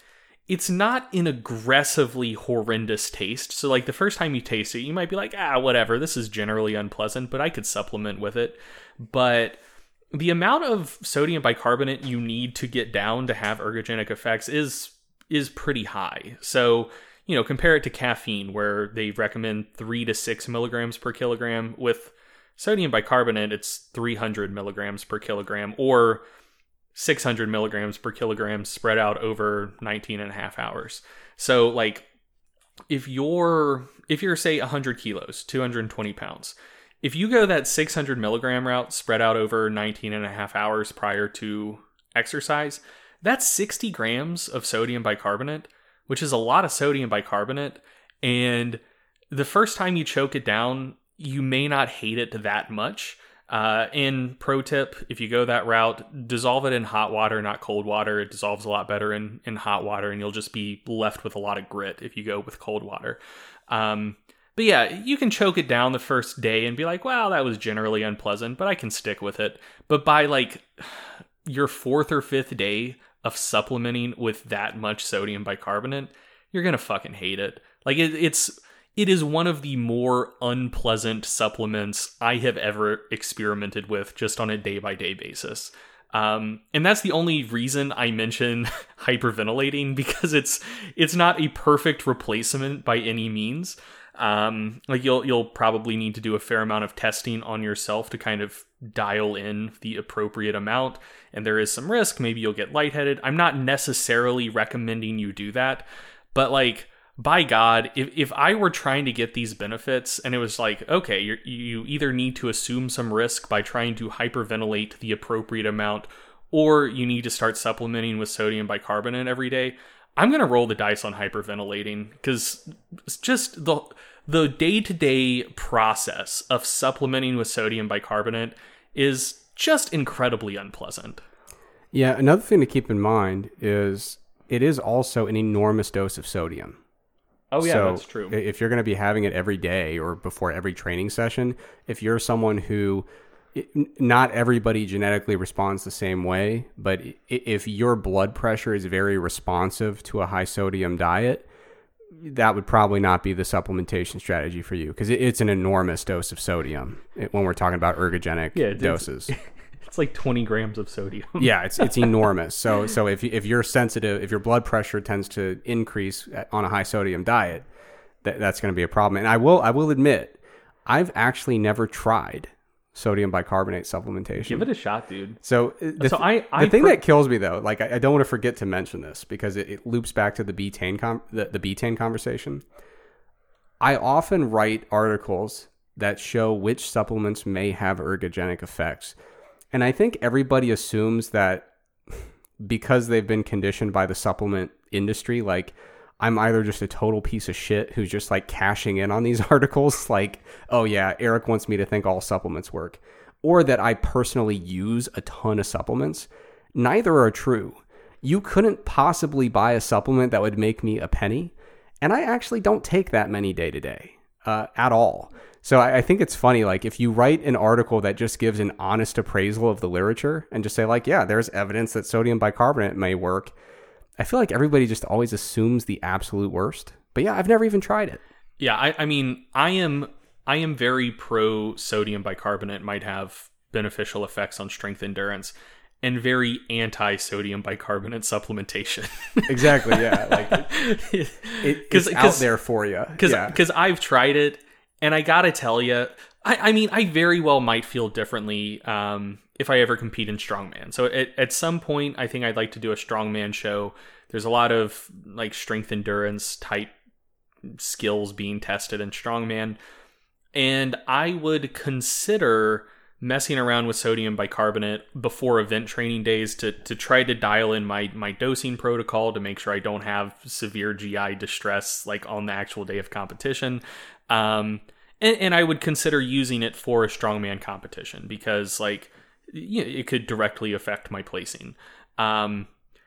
an aggressively horrendous taste. So like the first time you taste it, you might be like, whatever, this is generally unpleasant, but I could supplement with it. But the amount of sodium bicarbonate you need to get down to have ergogenic effects is pretty high. So, compare it to caffeine, where they recommend 3 to 6 milligrams per kilogram. With sodium bicarbonate, it's 300 milligrams per kilogram, or 600 milligrams per kilogram spread out over 19 and a half hours. So like if you're say 100 kilos, 220 pounds, if you go that 600 milligram route spread out over 19 and a half hours prior to exercise, that's 60 grams of sodium bicarbonate, which is a lot of sodium bicarbonate. And the first time you choke it down, you may not hate it that much. And pro tip, if you go that route, dissolve it in hot water, not cold water. It dissolves a lot better in hot water, and you'll just be left with a lot of grit if you go with cold water. But yeah, you can choke it down the first day and be like, wow, that was generally unpleasant, but I can stick with it. But by like your 4th or 5th day of supplementing with that much sodium bicarbonate, you're going to fucking hate it. Like it is one of the more unpleasant supplements I have ever experimented with just on a day-by-day basis. And that's the only reason I mention hyperventilating, because it's not a perfect replacement by any means. Like you'll probably need to do a fair amount of testing on yourself to kind of dial in the appropriate amount, and there is some risk. Maybe you'll get lightheaded. I'm not necessarily recommending you do that, but like, by God, if I were trying to get these benefits and it was like, okay, you either need to assume some risk by trying to hyperventilate the appropriate amount, or you need to start supplementing with sodium bicarbonate every day, I'm going to roll the dice on hyperventilating, because it's just the day-to-day process of supplementing with sodium bicarbonate is just incredibly unpleasant. Yeah, another thing to keep in mind is it is also an enormous dose of sodium. Oh, yeah, So that's true. if you're going to be having it every day or before every training session, if you're someone who, not everybody genetically responds the same way, but if your blood pressure is very responsive to a high sodium diet, that would probably not be the supplementation strategy for you, because it's an enormous dose of sodium when we're talking about ergogenic doses. It's like 20 grams of sodium. Yeah, it's enormous. So if you're sensitive, if your blood pressure tends to increase on a high sodium diet, that's going to be a problem. And I will admit, I've actually never tried sodium bicarbonate supplementation. Give it a shot, dude. So the thing that kills me though, like I don't want to forget to mention this because it loops back to the betaine the betaine conversation. I often write articles that show which supplements may have ergogenic effects. And I think everybody assumes that because they've been conditioned by the supplement industry, like I'm either just a total piece of shit who's just like cashing in on these articles. Like, oh yeah, Eric wants me to think all supplements work, or that I personally use a ton of supplements. Neither are true. You couldn't possibly buy a supplement that would make me a penny. And I actually don't take that many day to day at all. So I think it's funny, like if you write an article that just gives an honest appraisal of the literature and just say like, yeah, there's evidence that sodium bicarbonate may work, I feel like everybody just always assumes the absolute worst. But yeah, I've never even tried it. Yeah, I mean, I am very pro sodium bicarbonate might have beneficial effects on strength endurance, and very anti sodium bicarbonate supplementation. Exactly, yeah. Like it's out there for you. Because I've tried it. And I gotta tell you, I mean, I very well might feel differently if I ever compete in strongman. So at some point, I think I'd like to do a strongman show. There's a lot of like strength endurance type skills being tested in strongman. And I would consider messing around with sodium bicarbonate before event training days to try to dial in my dosing protocol to make sure I don't have severe GI distress like on the actual day of competition. And I would consider using it for a strongman competition because like, you know, it could directly affect my placing. And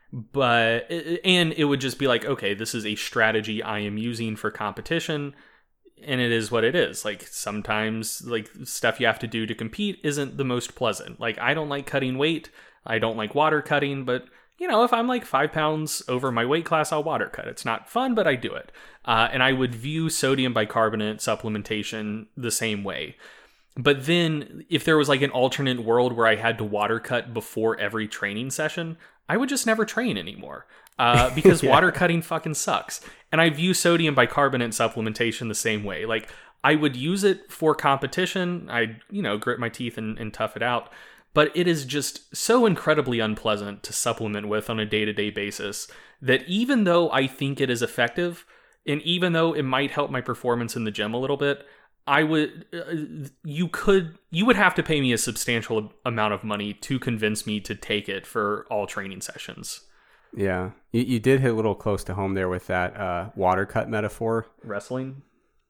it would just be like, okay, this is a strategy I am using for competition. And it is what it is. Like sometimes like stuff you have to do to compete isn't the most pleasant. Like I don't like cutting weight. I don't like water cutting, but you know, if I'm like 5 pounds over my weight class, I'll water cut. It's not fun, but I do it. And I would view sodium bicarbonate supplementation the same way. But then if there was like an alternate world where I had to water cut before every training session, I would just never train anymore. Because water cutting fucking sucks. And I view sodium bicarbonate supplementation the same way. Like I would use it for competition. I'd, you know, grit my teeth and tough it out. But it is just so incredibly unpleasant to supplement with on a day-to-day basis that even though I think it is effective, and even though it might help my performance in the gym a little bit, you would have to pay me a substantial amount of money to convince me to take it for all training sessions. Yeah. You did hit a little close to home there with that water cut metaphor. Wrestling?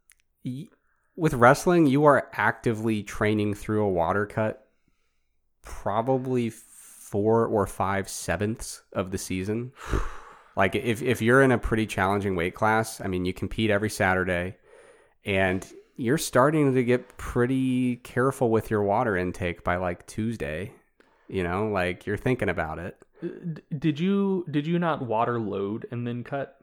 With wrestling, you are actively training through a water cut probably 4 or 5/7 of the season. Like if you're in a pretty challenging weight class, I mean, you compete every Saturday and you're starting to get pretty careful with your water intake by like Tuesday, you know, like you're thinking about it. Did you not water load and then cut?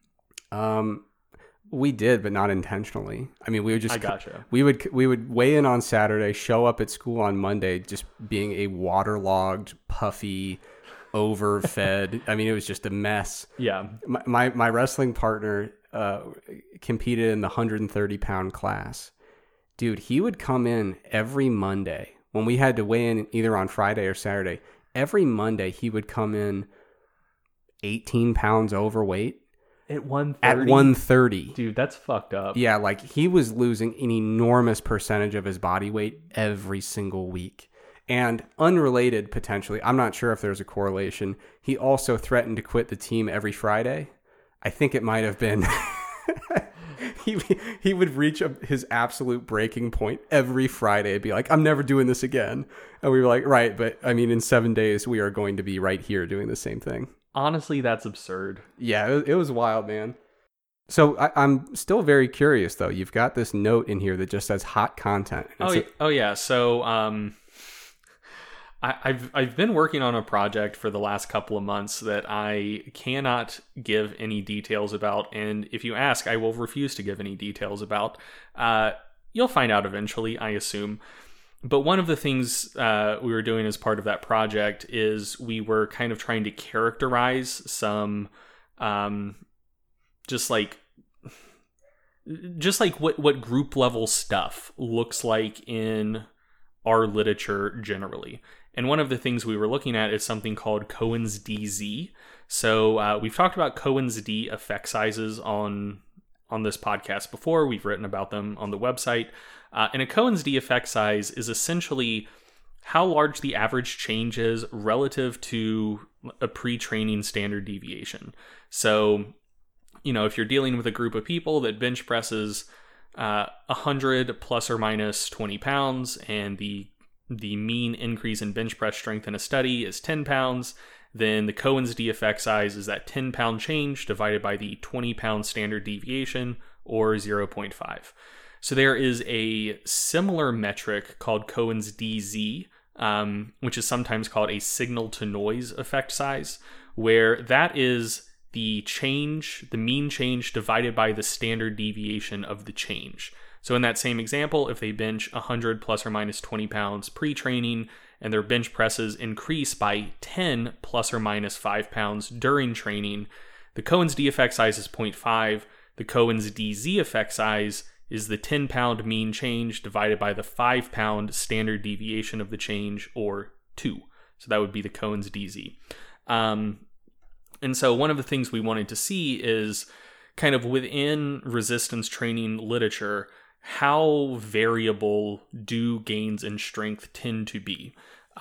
We did, but not intentionally. I mean, we would just, I gotcha. We would weigh in on Saturday, show up at school on Monday, just being a waterlogged, puffy, overfed. I mean, it was just a mess. Yeah. My wrestling partner competed in the 130-pound class. Dude, he would come in every Monday when we had to weigh in either on Friday or Saturday. Every Monday, he would come in 18 pounds overweight. At 130? At 130. Dude, that's fucked up. Yeah, like he was losing an enormous percentage of his body weight every single week. And unrelated, potentially, I'm not sure if there's a correlation, he also threatened to quit the team every Friday. I think it might have been he would reach his absolute breaking point every Friday. It'd be like, I'm never doing this again. And we were like, right, but I mean, in 7 days, we are going to be right here doing the same thing. Honestly, that's absurd. Yeah, it was wild, man. So I'm still very curious, though. You've got this note in here that just says hot content. Yeah. So I've been working on a project for the last couple of months that I cannot give any details about, and if you ask, I will refuse to give any details about. You'll find out eventually, I assume. But one of the things we were doing as part of that project is we were kind of trying to characterize some just like what group level stuff looks like in our literature generally. And one of the things we were looking at is something called Cohen's DZ. So we've talked about Cohen's D effect sizes on this podcast before. We've written about them on the website. And a Cohen's D effect size is essentially how large the average change is relative to a pre-training standard deviation. So, if you're dealing with a group of people that bench presses 100 plus or minus 20 pounds, and the mean increase in bench press strength in a study is 10 pounds, then the Cohen's D effect size is that 10 pound change divided by the 20 pound standard deviation, or 0.5. So there is a similar metric called Cohen's DZ, which is sometimes called a signal to noise effect size, where that is the mean change divided by the standard deviation of the change. So in that same example, if they bench 100 plus or minus 20 pounds pre-training and their bench presses increase by 10 plus or minus 5 pounds during training, the Cohen's D effect size is 0.5. The Cohen's DZ effect size is the 10 pound mean change divided by the 5 pound standard deviation of the change, or 2. So that would be the Cohen's DZ. And so one of the things we wanted to see is kind of within resistance training literature, how variable do gains in strength tend to be?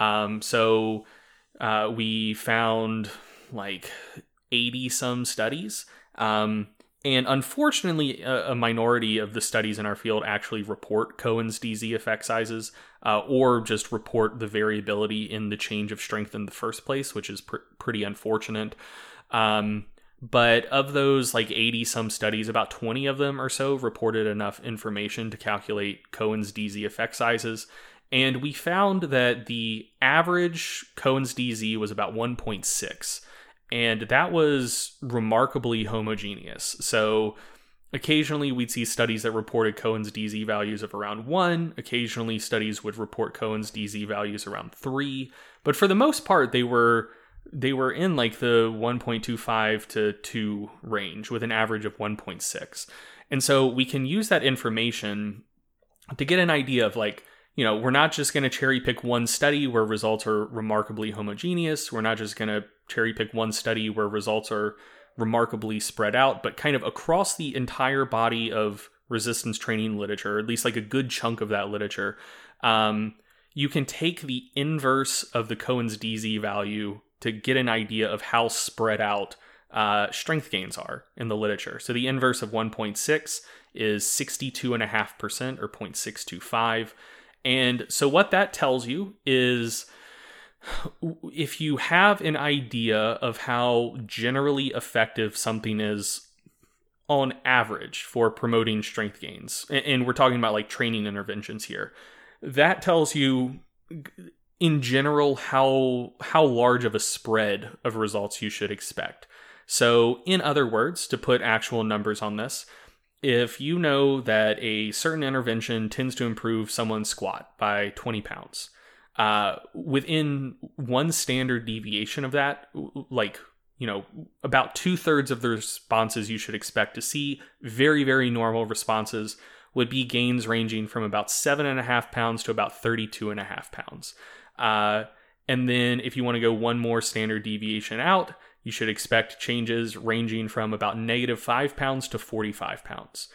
So we found like 80 some studies. And unfortunately, a minority of the studies in our field actually report Cohen's DZ effect sizes, or just report the variability in the change of strength in the first place, which is pretty unfortunate. But of those like 80 some studies, about 20 of them or so reported enough information to calculate Cohen's DZ effect sizes. And we found that the average Cohen's DZ was about 1.6. And that was remarkably homogeneous. So occasionally we'd see studies that reported Cohen's DZ values of around 1. Occasionally studies would report Cohen's DZ values around 3. But for the most part, they were in like the 1.25 to 2 range with an average of 1.6. And so we can use that information to get an idea of like, we're not just going to cherry pick one study where results are remarkably homogeneous. We're not just going to cherry pick one study where results are remarkably spread out, but kind of across the entire body of resistance training literature, at least like a good chunk of that literature, you can take the inverse of the Cohen's DZ value to get an idea of how spread out strength gains are in the literature. So the inverse of 1.6 is 62.5%, or 0.625. And so what that tells you is, if you have an idea of how generally effective something is on average for promoting strength gains, and we're talking about like training interventions here, that tells you in general how large of a spread of results you should expect. So in other words, to put actual numbers on this, if you know that a certain intervention tends to improve someone's squat by 20 pounds, within one standard deviation of that, about 2/3 of the responses you should expect to see, very, very normal responses, would be gains ranging from about 7.5 pounds to about 32.5 pounds. And then if you want to go one more standard deviation out, you should expect changes ranging from about -5 pounds to 45 pounds.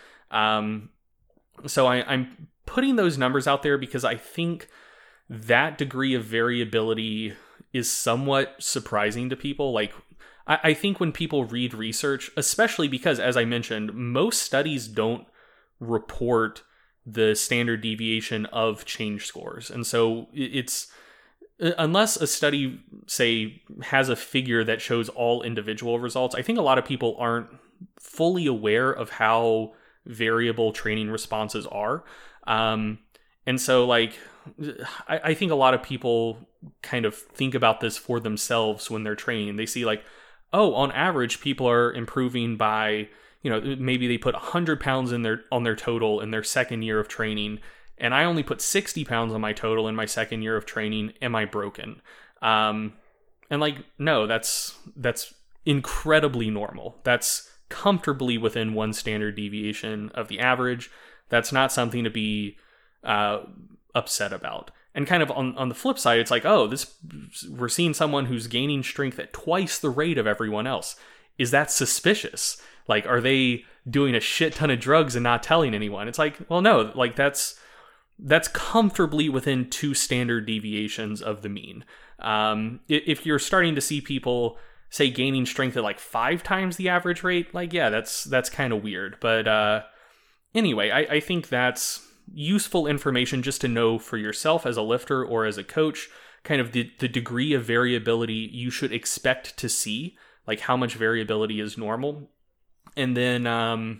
So I'm putting those numbers out there because I think that degree of variability is somewhat surprising to people. Like, I think when people read research, especially because, as I mentioned, most studies don't report the standard deviation of change scores. And so it's, unless a study, say, has a figure that shows all individual results, I think a lot of people aren't fully aware of how variable training responses are. And so, like, I think a lot of people kind of think about this for themselves when they're training. They see, like, oh, on average, people are improving by, maybe they put 100 pounds on their total in their second year of training, and I only put 60 pounds on my total in my second year of training. Am I broken? And like, no, that's incredibly normal. That's comfortably within one standard deviation of the average. That's not something to be upset about. And kind of on the flip side, it's like, oh, we're seeing someone who's gaining strength at twice the rate of everyone else. Is that suspicious? Like, are they doing a shit ton of drugs and not telling anyone? It's like, well, no, like that's comfortably within 2 standard deviations of the mean. If you're starting to see people, say, gaining strength at like 5 times the average rate, like, yeah, that's kind of weird. But anyway, I think that's useful information just to know for yourself as a lifter or as a coach, kind of the degree of variability you should expect to see, like how much variability is normal. And then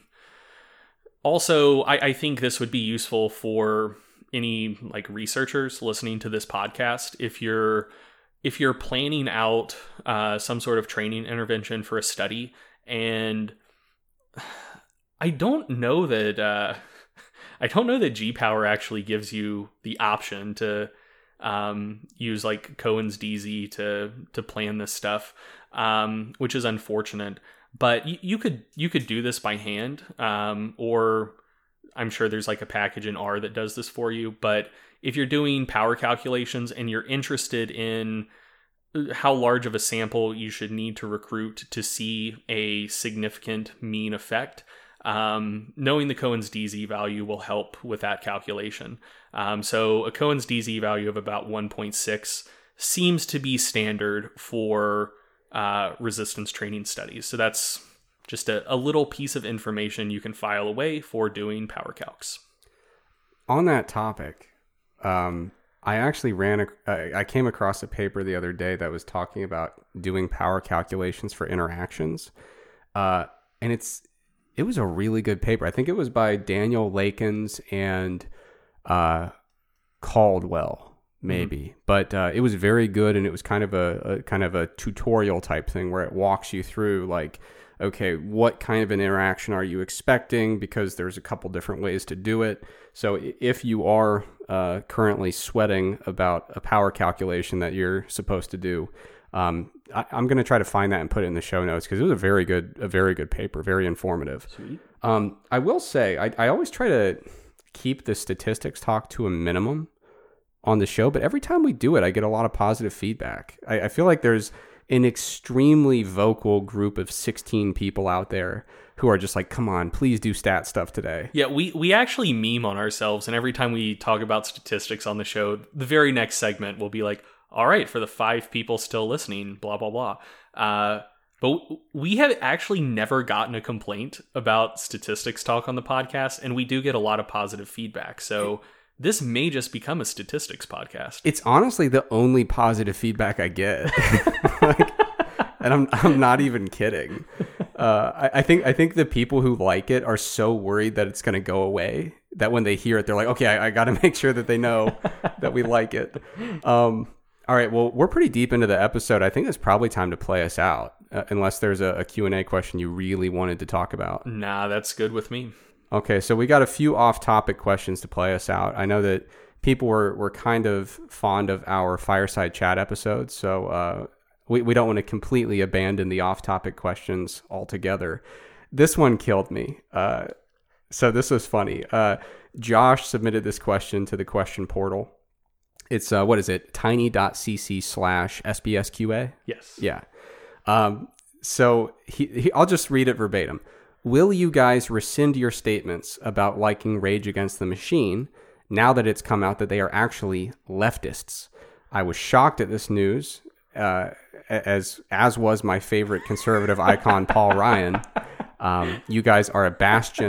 also, I think this would be useful for any like researchers listening to this podcast. If you're planning out some sort of training intervention for a study, and I don't know that G-Power actually gives you the option to use like Cohen's DZ to plan this stuff, which is unfortunate. But you could do this by hand, or I'm sure there's like a package in R that does this for you. But if you're doing power calculations and you're interested in how large of a sample you should need to recruit to see a significant mean effect, knowing the Cohen's DZ value will help with that calculation. So a Cohen's DZ value of about 1.6 seems to be standard for resistance training studies. So that's just a little piece of information you can file away for doing power calcs. On that topic, I actually I came across a paper the other day that was talking about doing power calculations for interactions. And it was a really good paper. I think it was by Daniel Lakens and Caldwell, maybe. But it was very good, and it was kind of a tutorial type thing where it walks you through, like, okay, what kind of an interaction are you expecting? Because there's a couple different ways to do it. So if you are currently sweating about a power calculation that you're supposed to do, I'm going to try to find that and put it in the show notes, because it was a very good paper, very informative. Sweet. I will say, I always try to keep the statistics talk to a minimum on the show, but every time we do it, I get a lot of positive feedback. I feel like there's an extremely vocal group of 16 people out there who are just like, come on, please do stat stuff today. Yeah, we actually meme on ourselves, and every time we talk about statistics on the show, the very next segment will be like, all right, for the 5 people still listening, blah, blah, blah. But we have actually never gotten a complaint about statistics talk on the podcast, and we do get a lot of positive feedback. So this may just become a statistics podcast. It's honestly the only positive feedback I get. And I'm not even kidding. I think the people who like it are so worried that it's going to go away that when they hear it, they're like, okay, I got to make sure that they know that we like it. All right, well, we're pretty deep into the episode. I think it's probably time to play us out, unless there's a Q&A question you really wanted to talk about. Nah, that's good with me. Okay, so we got a few off-topic questions to play us out. I know that people were kind of fond of our fireside chat episodes, so we don't want to completely abandon the off-topic questions altogether. This one killed me. So this was funny. Josh submitted this question to the question portal. It's, what is it? tiny.cc/SBSQA? Yes. Yeah. So I'll just read it verbatim. Will you guys rescind your statements about liking Rage Against the Machine now that it's come out that they are actually leftists? I was shocked at this news, as was my favorite conservative icon, Paul Ryan. You guys are a bastion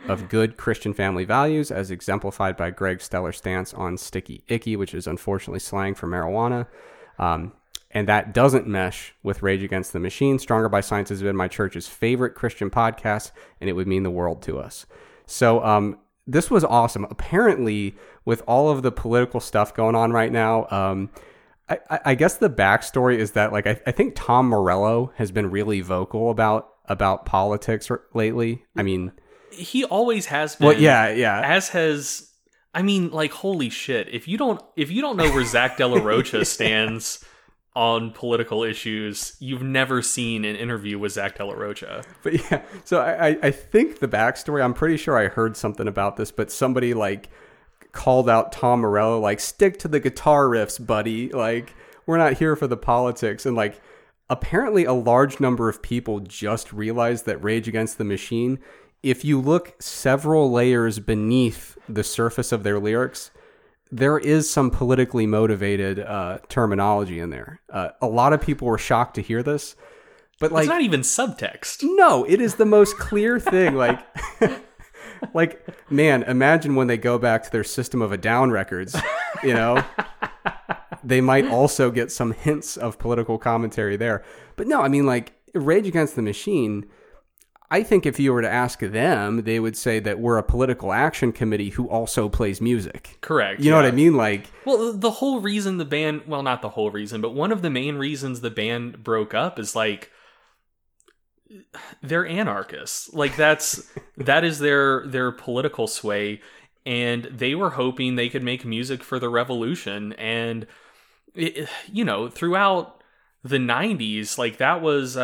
of good Christian family values, as exemplified by Greg's stellar stance on sticky icky, which is unfortunately slang for marijuana. And that doesn't mesh with Rage Against the Machine. Stronger by Science has been my church's favorite Christian podcast, and it would mean the world to us. So this was awesome. Apparently, with all of the political stuff going on right now, I guess the backstory is that, like, I think Tom Morello has been really vocal about politics lately. I mean, he always has been. Well, yeah. As has, I mean, like, holy shit! If you don't know where Zach De La Rocha stands on political issues, you've never seen an interview with Zach De La Rocha. But yeah, so I think the backstory, I'm pretty sure I heard something about this, but somebody like called out Tom Morello, like, stick to the guitar riffs, buddy. Like, we're not here for the politics. And like, apparently a large number of people just realized that Rage Against the Machine, if you look several layers beneath the surface of their lyrics, there is some politically motivated terminology in there. A lot of people were shocked to hear this, but like, it's not even subtext. No, it is the most clear thing. Like, like, man, imagine when they go back to their System of a Down records, you know, they might also get some hints of political commentary there. But no, I mean, like, Rage Against the Machine, I think if you were to ask them, they would say that we're a political action committee who also plays music. Correct. You know what I mean? Like, well, the whole reason the band, well, not the whole reason, but one of the main reasons the band broke up is like, they're anarchists. Like, that is their political sway, and they were hoping they could make music for the revolution. And you know, throughout the 90s, like, that was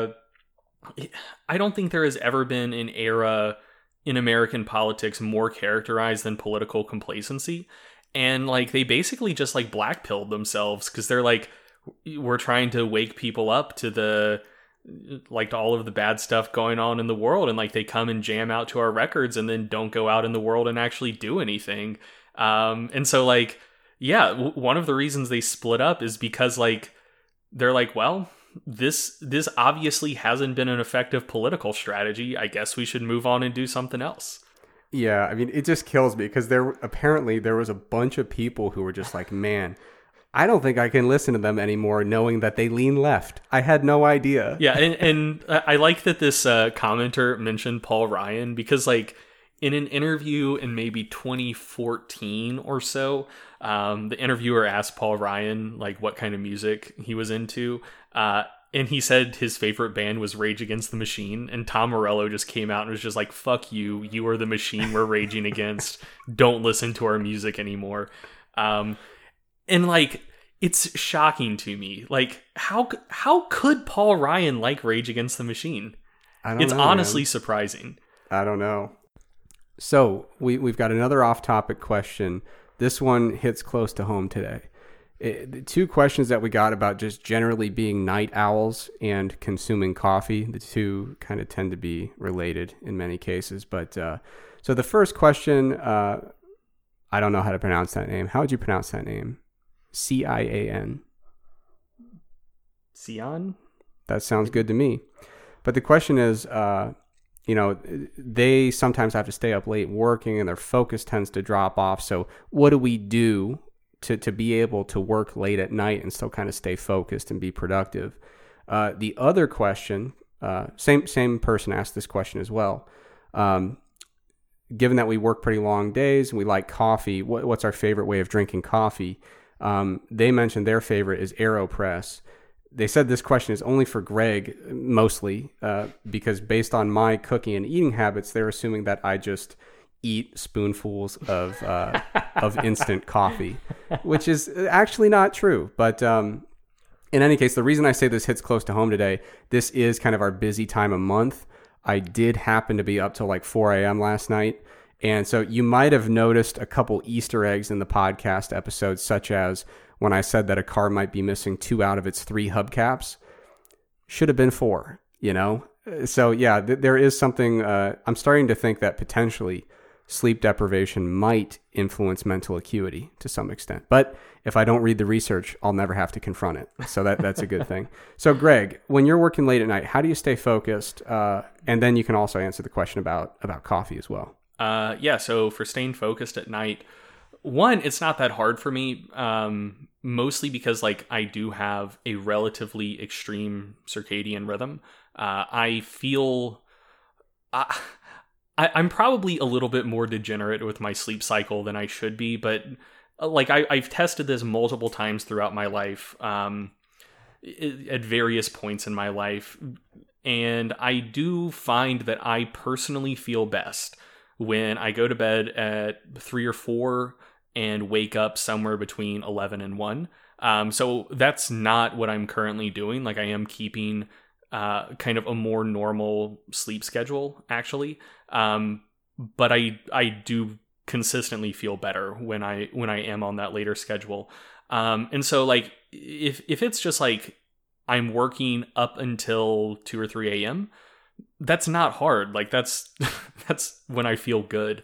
I don't think there has ever been an era in American politics more characterized than political complacency. And like, they basically just like blackpilled themselves, because they're like, we're trying to wake people up to the, like, to all of the bad stuff going on in the world. And like, they come and jam out to our records and then don't go out in the world and actually do anything. And so like, yeah, one of the reasons they split up is because like, they're like, well, this obviously hasn't been an effective political strategy. I guess we should move on and do something else. Yeah, I mean, it just kills me, because there was a bunch of people who were just like, man, I don't think I can listen to them anymore, knowing that they lean left. I had no idea. Yeah, and I like that this commenter mentioned Paul Ryan, because like, in an interview in maybe 2014 or so, the interviewer asked Paul Ryan like what kind of music he was into, and he said his favorite band was Rage Against the Machine, and Tom Morello just came out and was just like, fuck you, you are the machine we're raging against, don't listen to our music anymore. And like, it's shocking to me, like, how could Paul Ryan like Rage Against the Machine? It's honestly surprising. I don't know. So we've got another off-topic question. This one hits close to home today. The two questions that we got about just generally being night owls and consuming coffee, the two kind of tend to be related in many cases. But so the first question, I don't know how to pronounce that name. How would you pronounce that name? Cian? Cian? That sounds good to me. But the question is, you know, they sometimes have to stay up late working and their focus tends to drop off. So what do we do to be able to work late at night and still kind of stay focused and be productive? The other question, same person asked this question as well. Given that we work pretty long days and we like coffee, what's our favorite way of drinking coffee? They mentioned their favorite is AeroPress. They said this question is only for Greg, mostly, because based on my cooking and eating habits, they're assuming that I just eat spoonfuls of instant coffee, which is actually not true. But in any case, the reason I say this hits close to home today, this is kind of our busy time of month. I did happen to be up till like 4 a.m. last night. And so you might have noticed a couple Easter eggs in the podcast episodes, such as when I said that a car might be missing 2 out of its 3 hubcaps. Should have been 4, you know? So yeah, there is something, I'm starting to think that potentially sleep deprivation might influence mental acuity to some extent. But if I don't read the research, I'll never have to confront it. So that's a good thing. So Greg, when you're working late at night, how do you stay focused? And then you can also answer the question about coffee as well. So for staying focused at night, one, it's not that hard for me, mostly because like I do have a relatively extreme circadian rhythm. I feel I'm probably a little bit more degenerate with my sleep cycle than I should be, but like I've tested this multiple times throughout my life, at various points in my life, and I do find that I personally feel best when I go to bed at 3 or 4 and wake up somewhere between 11 and 1. So that's not what I'm currently doing. Like I am keeping kind of a more normal sleep schedule, actually. But I do consistently feel better when I am on that later schedule. And so like if it's just like I'm working up until 2 or 3 a.m., that's not hard. Like that's when I feel good.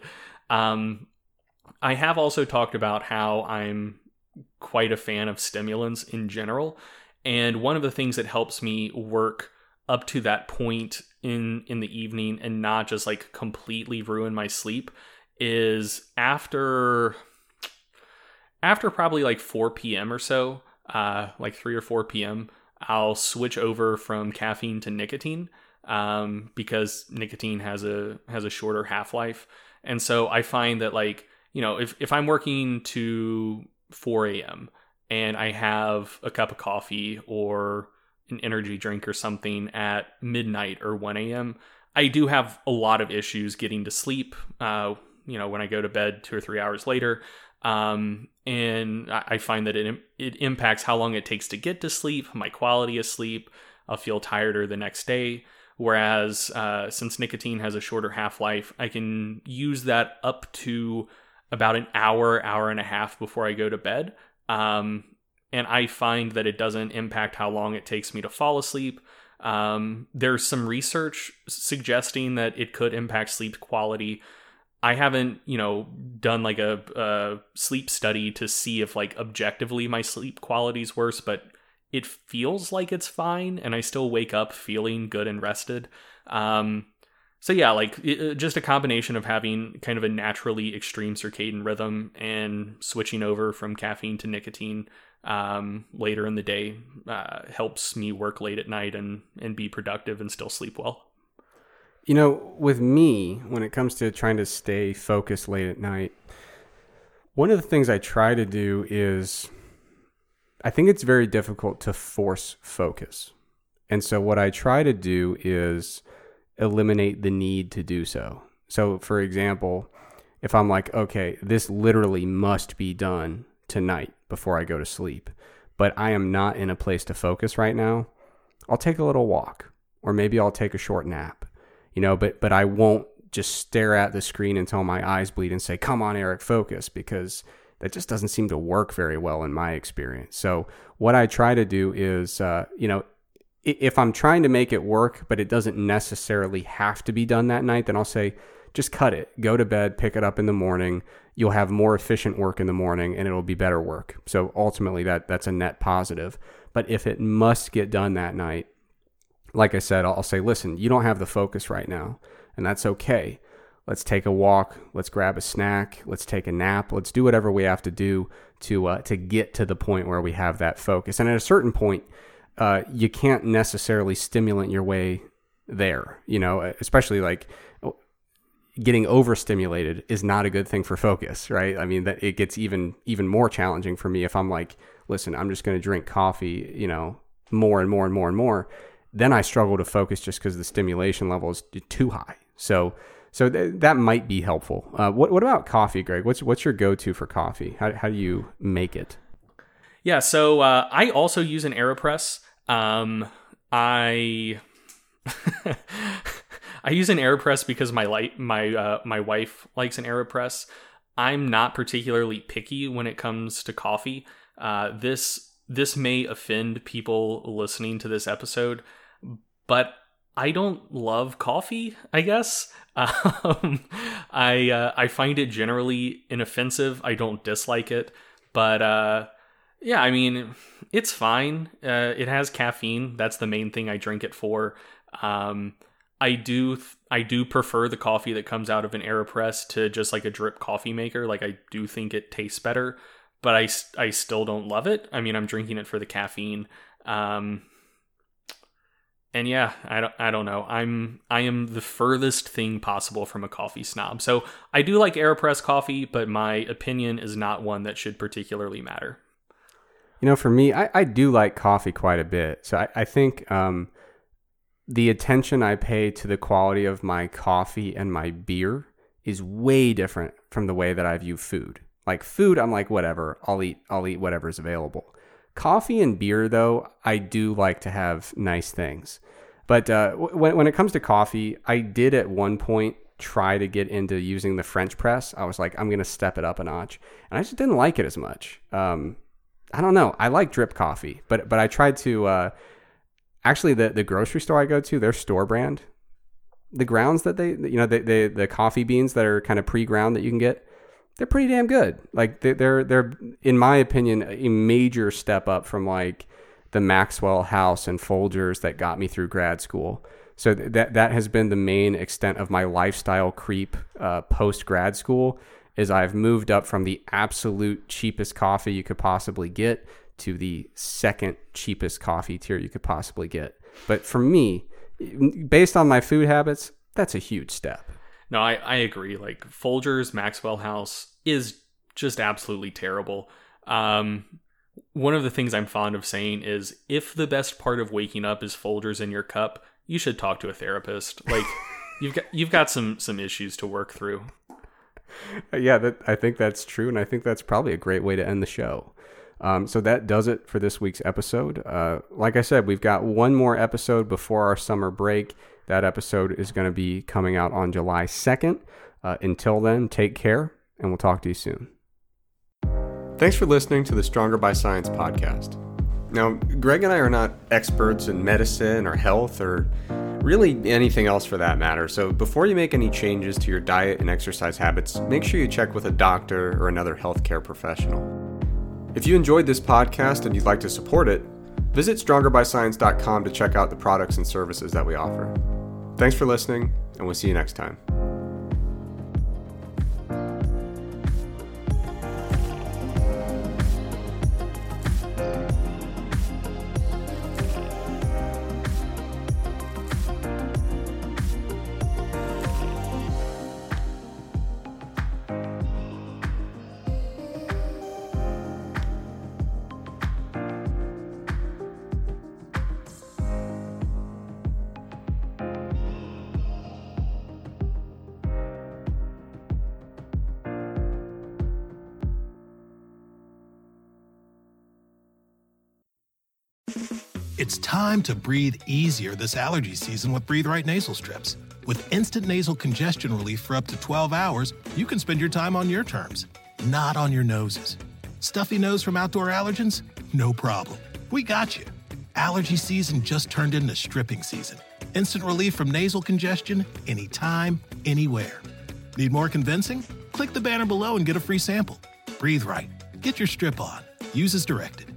I have also talked about how I'm quite a fan of stimulants in general. And one of the things that helps me work up to that point in the evening and not just like completely ruin my sleep is after probably like 4 p.m. or so, like 3 or 4 p.m., I'll switch over from caffeine to nicotine, because nicotine has a shorter half-life. And so I find that like, if I'm working to 4 a.m. and I have a cup of coffee or an energy drink or something at midnight or 1 a.m., I do have a lot of issues getting to sleep, when I go to bed 2 or 3 hours later. And I find that it impacts how long it takes to get to sleep, my quality of sleep. I'll feel tireder the next day. Whereas since nicotine has a shorter half-life, I can use that up to about an hour and a half before I go to bed. And I find that it doesn't impact how long it takes me to fall asleep. There's some research suggesting that it could impact sleep quality. I haven't, done like a sleep study to see if like objectively my sleep quality is worse, but it feels like it's fine and I still wake up feeling good and rested. So yeah, like just a combination of having kind of a naturally extreme circadian rhythm and switching over from caffeine to nicotine later in the day helps me work late at night and be productive and still sleep well. With me, when it comes to trying to stay focused late at night, one of the things I try to do is, I think it's very difficult to force focus. And so what I try to do is eliminate the need to do so. So for example, if I'm like, okay, this literally must be done tonight before I go to sleep, but I am not in a place to focus right now, I'll take a little walk, or maybe I'll take a short nap, but I won't just stare at the screen until my eyes bleed and say, come on, Eric, focus, because that just doesn't seem to work very well in my experience. So what I try to do is, if I'm trying to make it work, but it doesn't necessarily have to be done that night, then I'll say, just cut it, go to bed, pick it up in the morning. You'll have more efficient work in the morning and it'll be better work. So ultimately that's a net positive. But if it must get done that night, like I said, I'll say, listen, you don't have the focus right now, and that's okay. Let's take a walk. Let's grab a snack. Let's take a nap. Let's do whatever we have to do to get to the point where we have that focus. And at a certain point, you can't necessarily stimulant your way there, especially like getting overstimulated is not a good thing for focus, right? I mean, that it gets even more challenging for me if I'm like, listen, I'm just going to drink coffee, more and more and more and more. Then I struggle to focus just because the stimulation level is too high. So that might be helpful. What about coffee, Greg? What's your go-to for coffee? How do you make it? Yeah, so I also use an AeroPress. I use an AeroPress because my wife likes an AeroPress. I'm not particularly picky when it comes to coffee. This may offend people listening to this episode, but I don't love coffee, I guess. I find it generally inoffensive. I don't dislike it, but yeah, I mean, it's fine. It has caffeine. That's the main thing I drink it for. I do prefer the coffee that comes out of an AeroPress to just like a drip coffee maker. Like, I do think it tastes better, but I still don't love it. I mean, I'm drinking it for the caffeine. And yeah, I don't know. I am the furthest thing possible from a coffee snob. So I do like AeroPress coffee, but my opinion is not one that should particularly matter. You know, for me, I do like coffee quite a bit. So I think the attention I pay to the quality of my coffee and my beer is way different from the way that I view food. Like food, I'm like, whatever, I'll eat whatever's available. Coffee and beer, though, I do like to have nice things. But when it comes to coffee, I did at one point try to get into using the French press. I was like, I'm going to step it up a notch. And I just didn't like it as much. I don't know. I like drip coffee, but I tried to... actually, the grocery store I go to, their store brand, the grounds that the coffee beans that are kind of pre-ground that you can get, they're pretty damn good. Like they're in my opinion a major step up from like the Maxwell House and Folgers that got me through grad school. So that has been the main extent of my lifestyle creep post grad school. Is I've moved up from the absolute cheapest coffee you could possibly get to the second cheapest coffee tier you could possibly get. But for me, based on my food habits, that's a huge step. No, I agree. Like Folgers, Maxwell House is just absolutely terrible. One of the things I'm fond of saying is if the best part of waking up is Folgers in your cup, you should talk to a therapist. Like you've got some issues to work through. Yeah, I think that's true. And I think that's probably a great way to end the show. So that does it for this week's episode. Like I said, we've got one more episode before our summer break. That episode is going to be coming out on July 2nd. Until then, take care, and we'll talk to you soon. Thanks for listening to the Stronger by Science podcast. Now, Greg and I are not experts in medicine or health or really anything else for that matter. So before you make any changes to your diet and exercise habits, make sure you check with a doctor or another healthcare professional. If you enjoyed this podcast and you'd like to support it, visit strongerbyscience.com to check out the products and services that we offer. Thanks for listening, and we'll see you next time. It's time to breathe easier this allergy season with Breathe Right nasal strips. With instant nasal congestion relief for up to 12 hours, you can spend your time on your terms, not on your noses. Stuffy nose from outdoor allergens? No problem. We got you. Allergy season just turned into stripping season. Instant relief from nasal congestion anytime, anywhere. Need more convincing? Click the banner below and get a free sample. Breathe Right. Get your strip on. Use as directed.